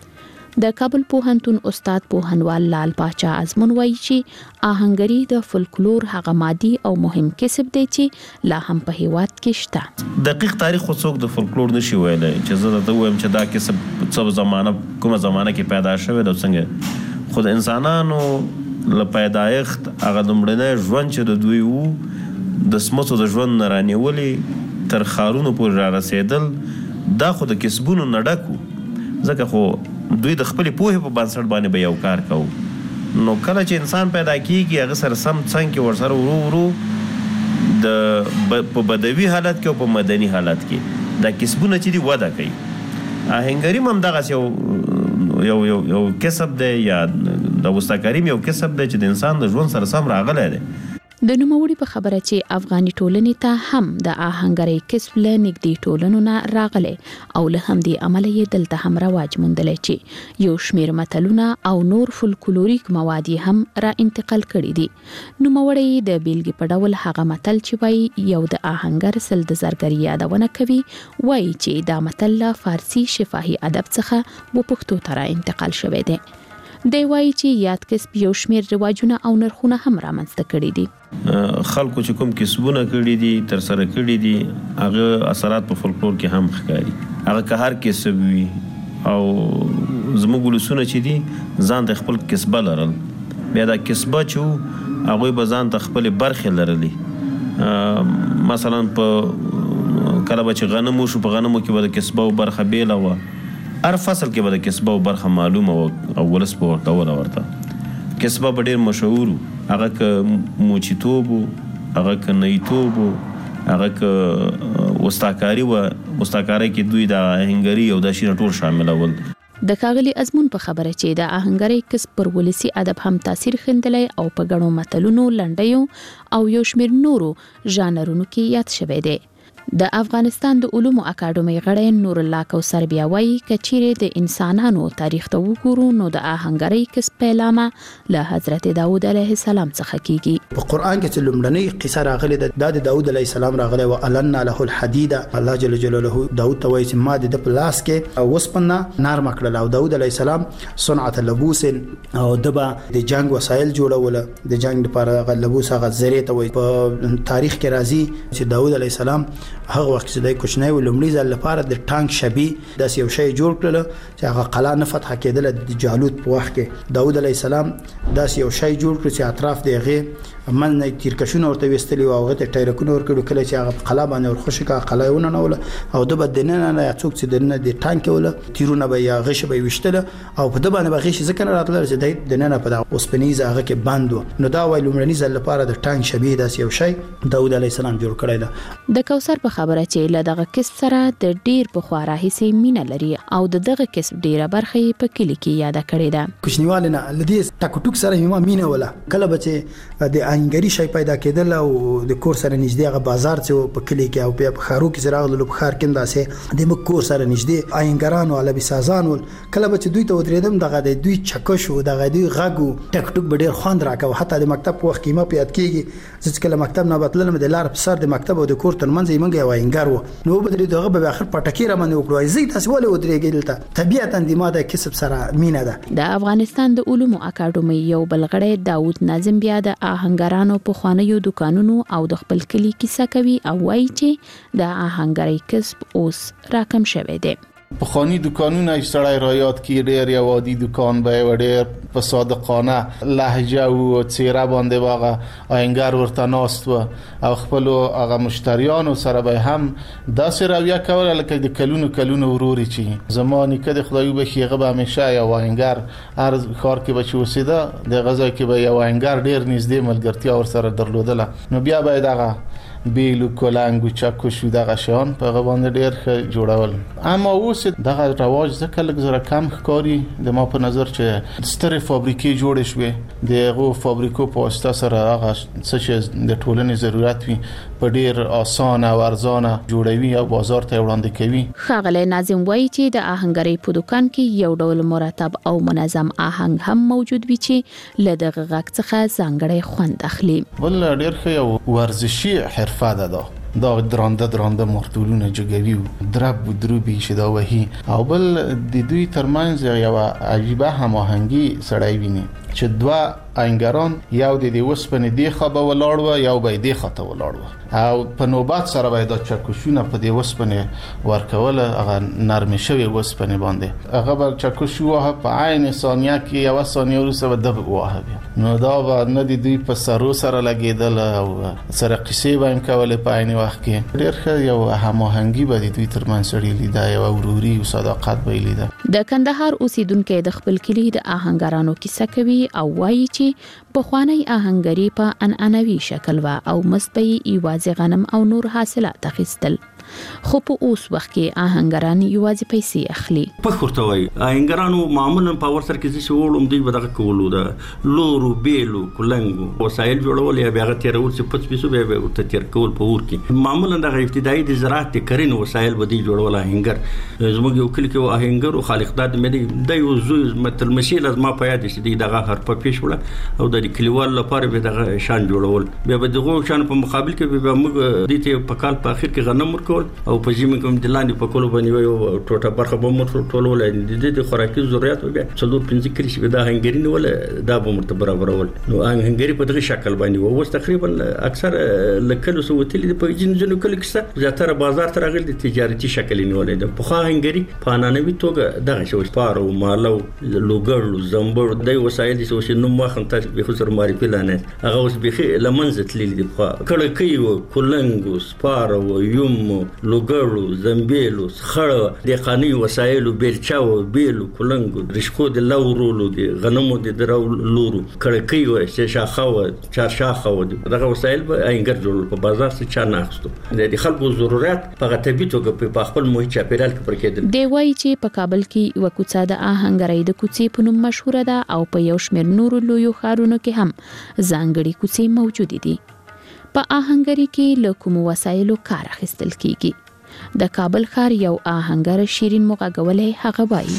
د کابل پوهنتون استاد پوهنوال لال پاچا ازمون وایي چې آهنګري د فولکلور هغه مادي او مهم کسب دی چې لا هم په هیواد کې شته. دقیق تاریخ خو څوک د فولکلور نشي ویلی چې زه درته ووایم چې دا کسب څه زمانه کومه زمانه کې پیدا شوی ده څنګه. خو د انسانانو له پیدایښت هغه لومړنی ژوند چې د دوی وو د سمڅو د ژوند نه رانیولې تر ښارونو پورې را رسېدل دا خو د کسبونو نه ډک وو. ځکه خو دوی د خپلې پوهې په بنسټ باندې به یو کار کوو. نو کله چې انسان پیدا کیږي هغه سره سم څنګ کې ورسره ورو ورو د په بدوي حالت کې او په مدني حالت کې دا کسبونه چې دي وده کوي. آهنګري هم دغسې یو یو یو یو کسب دی یا د وساکریم یو کسب دی چې د انسان د ژوند سره سم راغلی دی. د نوموړي په خبره چې افغاني ټولنې ته هم د آهنګرۍ کسب له نږدې ټولنو نه راغلی او له همدې امله یې دلته هم رواج موندلی چې یو شمېر متلونه او نور فولکلوریک مواد یې هم را انتقال کړي دي. نوموړی د بیلګې په ډول هغه متل چې وایي یو د آهنګر سل د زرګري یادونه کوي وایي چې دا متل له فارسي شفاهي ادب څخه و پښتو ته را انتقال شوی دی. دی وایي چې یاد کسب یو شمېر رواجونه او نرخونه هم رامنځته کړي دي. خلکو چې کوم کسبونه کړي دي ترسره کړي دي هغه اثرات په فولکلور کې هم ښکاري. هغه که هر کسب وي او زموږ ولسونه چې دي ځان ته خپل کسبه لرل، بیا دا کسبه چې وو هغوی به ځان ته خپلې برخې لرلې. مثلا په کله به چې غنم وشو په غنمو کې به د کسبه برخه بیله وه. هر فصل کې به د کسبه برخه معلومه وه او ولس به ورکوله ورته. کسبه به ډېر مشهور وو، هغه که موچیتوب وو، هغه که نیتوب وو، هغه که وستاکاري وه. وستاکارۍ کې دوی د آهنګري او دا شیونه ټول شاملول. د ښاغلي ازمون په خبره چې د آهنګرۍ کسب پر ولسي ادب هم تاثیر ښندلی او په ګڼو متلونو، لنډیو او یو شمېر نورو ژانرونو کې یاد شوی دی. د افغانستان د علومو اکاډمۍ غړی نور الله کوثر بیا وایي که چیرې د انسانانو تاریخ ته وګورو نو د آهنګرۍ کسب پیلامه له حضرت داود علیه السلام څخه کیږي. په قرآن کې چې لومړنۍ قصه راغلې ده دا د داود علیه السلام راغلی و علنا له الحدید. الله جل جلاله داود ته وایي چې ما د ده په لاس کې اوسپنه نرمه کړله او داود علیه السلام صنعت لبوس او ده به د جنگ وسایل جوړوله. د جنگ لپاره هغه لبوس هغه زرې ته وایي. په تاریخ کې راځي چې داود علیه السلام هغه وخت چې د کوچنی و لومړي ځل لپاره د ټانک شبي داسې یو شی جوړ کړل چې هغه قلا نه فتح کېدله. د جالوت په وخت کې داود علیه السلام داسې یو شی جوړ کړ چې اطراف د هغې من نه تیرکشونه ورته ویستلي وو او هغه ته ټایرکونه ورکړي. کله چې هغه په قلا باندې ورخوشي کړه قلا یې وننوله او ده به دننه نه څوک چې دننه د ټانک وله تیرونه به یا غشې به یې ویشتله او په ده باندې به غشې ځکه نه راتلله چې دی دننه په دغه اوسپنیز هغه کې بند و. نو دا وایي لومړني ځل لپاره د ټانک شبیه داسې یو شی داود علیه السلام جوړ کړی ده. د کوثر په خبره چې له دغه کسب سره د ډیر پخوا راهیسې مینه لري او د دغه کسب ډیره برخه یې په کلي کې یاده کړې ده. کوچنیوالي نه له دې ټاکو ټوک سره یې ما مینه وله. کله به چې د انګری شي پیدا کېدل او د کور سره نږدې غ بازار چې په کلی کې او په خارو کې زراغ له بخار کې انداسه د مکور سره نږدې آینګران او علبي سازان کله به چې دوی ته ودرېدم دغه د دوی چکش او دغه دوی غږ ټک ټک ډېر خوند راکاو. حتی د مکتب په وخت کې ما په یاد کېږي چې کله مکتب نه بتلم د لار په سر د مکتب او د کور ترمنځ یې منګه آینګر و نو به دغه به اخر پټکی را باندې وکړو زی تاسو ولې ودرېږئ دلته طبيعتا د ماده کسب سره مینه ده. د افغانستان د علومو اکاډمي یو بلغړی داوود ناظم بیا د آهنګرانو په خوانیو دکانونو او د خپل کلی کیسه کوي او وایي چې د آهنګرۍ کسب اوس راکم شوی دی. پخوانی دکانونه سړی را یاد کی ډیر یو عادي دکان به وړ په صادقانه لهجه او چیرې باندې واغه آینګر ورته ناست و او خپل هغه مشتریانو سره به هم داسې رویه کوله لکه د کلونو کلونو وروري چی زمانی که د خدایو به خیغه به همیشه یو آینګر هر کار کې به چې وسیده د غزا کې به یو آینګر ډیر نږدې ملګرتیا ور سره درلودله نو بیا به دغه بیلو کولنګ او چکو شو دغه شان په غوښنه ډیر ښه جوړول. اما اوس دغه رواج ځکه لږ زره کم ښکاری د ما په نظر چې سترې فابریکې جوړې شوې دغه فابریکو په واسطه سره هغه څه چې د ټولنې ضرورت وي په ډیر اسانه او ارزانه جوړوي او بازار ته وړاندې کوي. ښاغلی ناظم وایي چې د آهنګرۍ په دکان کې یو ډول مرتب او منظم آهنګ هم موجود وي چې له دغه غږ څخه ځانګړی خوند اخلي. بل ډیر ښه یو ورزشي حرفه ده دا درانده درانده مرتولونه جګوي درب و دروبي شدا وهي او بل د دوی ترمنځ یو عجیبه هماهنګي سړی ویني چې دوا آینګران یو د دې وسپنې دی خبه ولاړ و یو به دی خطه ولاړ و او په نوبات سره به دا چکشونه په دې وسپنې ورکول هغه نرم شوی وسپنې باندې هغه به چکشو وه په عین ثانیه کې یو ثانیه وروسته به دب وه نو دا به نه د دوی په سرو سره لګیدل او سره قصې به هم کولې په عین وخت کې ډېر ښه یو هماهنګي به د دوی ترمنځ سړي لیده یو وروري او صداقت به لیده. د کندهار اوسیدونکو د خپل کلی د آهنګرانو کیسه کوي او وایي چې په خوانی آهنګری په انعنوي شکل وا او مستبي ایوازي غنم او نور حاصلات اخیستل خو په اوس وخت کې آهنګران یوازې پیسې اخلي. په خورته وای آهنګرانو معمولا په ورسره کې څه وړم دوی به دغه کولو ده لورو بیلو کولنګو وسایل جوړول یا بیا تیرول چې پڅ پیسو به ورته تیر کول په ور کې معمولا د ابتدایي د زراعت کرین وسایل به دی جوړول آهنګر زموږ یو کلی کې آهنګر او خالق داد مې د یو زوی متل مشي لازم په یاد شي دغه هر په پیښ وړه او د کلیوال لپاره به دغه شان جوړول بیا به دغه شان په مقابل کې به موږ د ته په کال په اخر کې غنم ورکول او په جیمه کوم د لاندې په کولو باندې یو ټوټه برخه به مر ټولول د د خوراکي ضرورت بیا څلور پنځه کلی شي دا هنګری نه ولا دا به مرته برابرول نو هنګری په دغه شکل باندې و اوس تقریبا اکثر لکلو سو تل په جن جن کلی کې زیاتره بازار ته راغلي د تجارتي شکل نه ولید په خا هنګری په انانوي توګه دغه شو پارو مالو لوګړو زمبر د وسایل چې وشي نو ما خنت به خو سر ماري پلانه هغه اوس به لمنځ تللی دی په کله کوي کولنګو سپارو یم لوګړو زمبیلو خړه د قانوني وسایلو بیلچاو بیلو کولنګو رشکو د لورولو د غنمو د درو لورو کړکۍ و چې شاخه چار شاخه و دغه وسایل به اینګر جوړ په بازار څخه چا ناخستو د خلکو ضرورت په طبي توګه په خپل محیط چاپیرال کې پر کېدل دی وایي چې په کابل کې وکوڅه د آهنګرۍ د کوڅې په نوم مشهوره ده او په یو شمېر نورو لویو ښارونو کې هم ځانګړي کوڅې موجود دي. په آهنګرۍ کې له کومو وسایلو کار اخیستل کیږي د کابل ښار یو آهنګر شیرین مغاګولې هغه وایي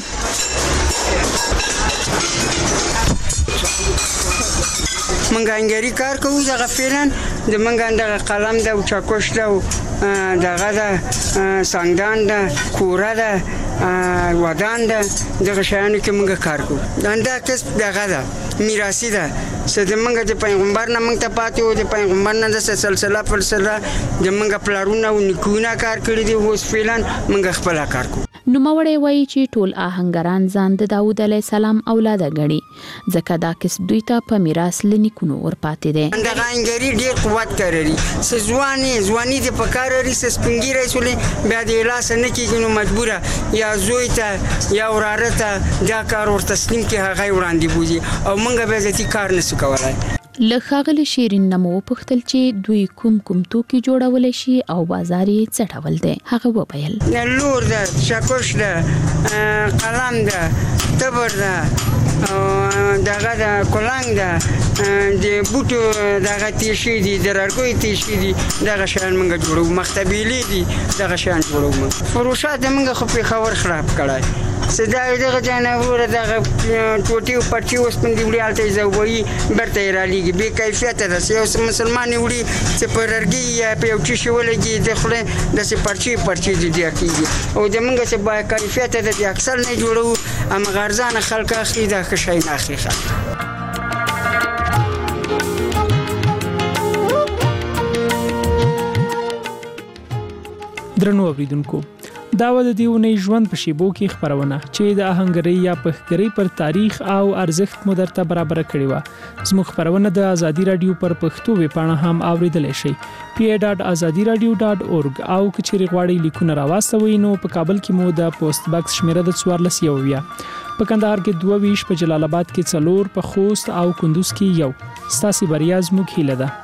منګ انګری کار کوو دغه فعلن د منګ دغه قلم د او چاکوش د دغه د سنگدان د کوره د ودان د دغه شیانو کې منګ کار کوو دا کس دغه ده میراثي ده چې د منګ د پیغمبر نه منګ ته پاتې و د پیغمبر نه د سلسله فلسله د منګ پلارونه او نیکونه کار کړی دی اوس فعلن منګ خپل کار کوو. نوموړی وایي چې ټول آهنګران ځان د داوود علیه السلام اولاده ګڼي ځکه دا کسب دوی ته په میراث له نیکونو ورپاتې دی. دغه انګری ډېر قوت کاروي څه ځواني ځواني د پکار لري څه سپینګیری سولې بیا د لاس نه کېږي نو مجبوره یا زوی ته یا وراره ته دا کار ور تسلیم کې هغه وړاندې بوزي او موږ به ځتی کار نسو کولای. له ښاغلي شیرین نه مو وپوښتل چې دوی کوم کوم توکي جوړولی شي او بازار یې څه ډول دی. هغه وویل لور ده چکش ده قلم ده تبر ده دغه د کولنګ د د بوټو دغه تیشي دي د رارګوي تیشي دي دغه شان موږ جوړو مختبيلي دي دغه شان جوړو فروشات موږ خو په خبر خراب کړای صدا دغه جنور دغه ټوټي او پټي اوس پندې وړي الته زوي برته را لګي به کیفیت ده یو مسلمان وړي چې پررګي یا په یو چی ولګي د خله د سي پرچی پرچی دي کیږي او د موږ چې با کیفیت ده اکثر نه جوړو ام غرزان خلک اخلي دا خشای نه اخلي. درنو اوریدونکو دا و د دیونی ژوند په شیبو کې خبرونه چې د آهنګری یا پخګری پر تاریخ او ارزښت مو درته برابر کړی و. زموږ خبرونه د ازادي رادیو پر پښتو ویبپاڼه هم اوریدلای شئ پی ای ډاټ ازادي رادیو ډاټ اورګ او کچېری غواړئ لیکونه راوستوي نو په کابل کې مو د پوسټ باکس شمیره د څوارلس یو ویا په کندهار کې دوه ویش په جلال آباد کې څلور په خوست او کندوز کې یو ستاسي بریا زموږ هیله ده.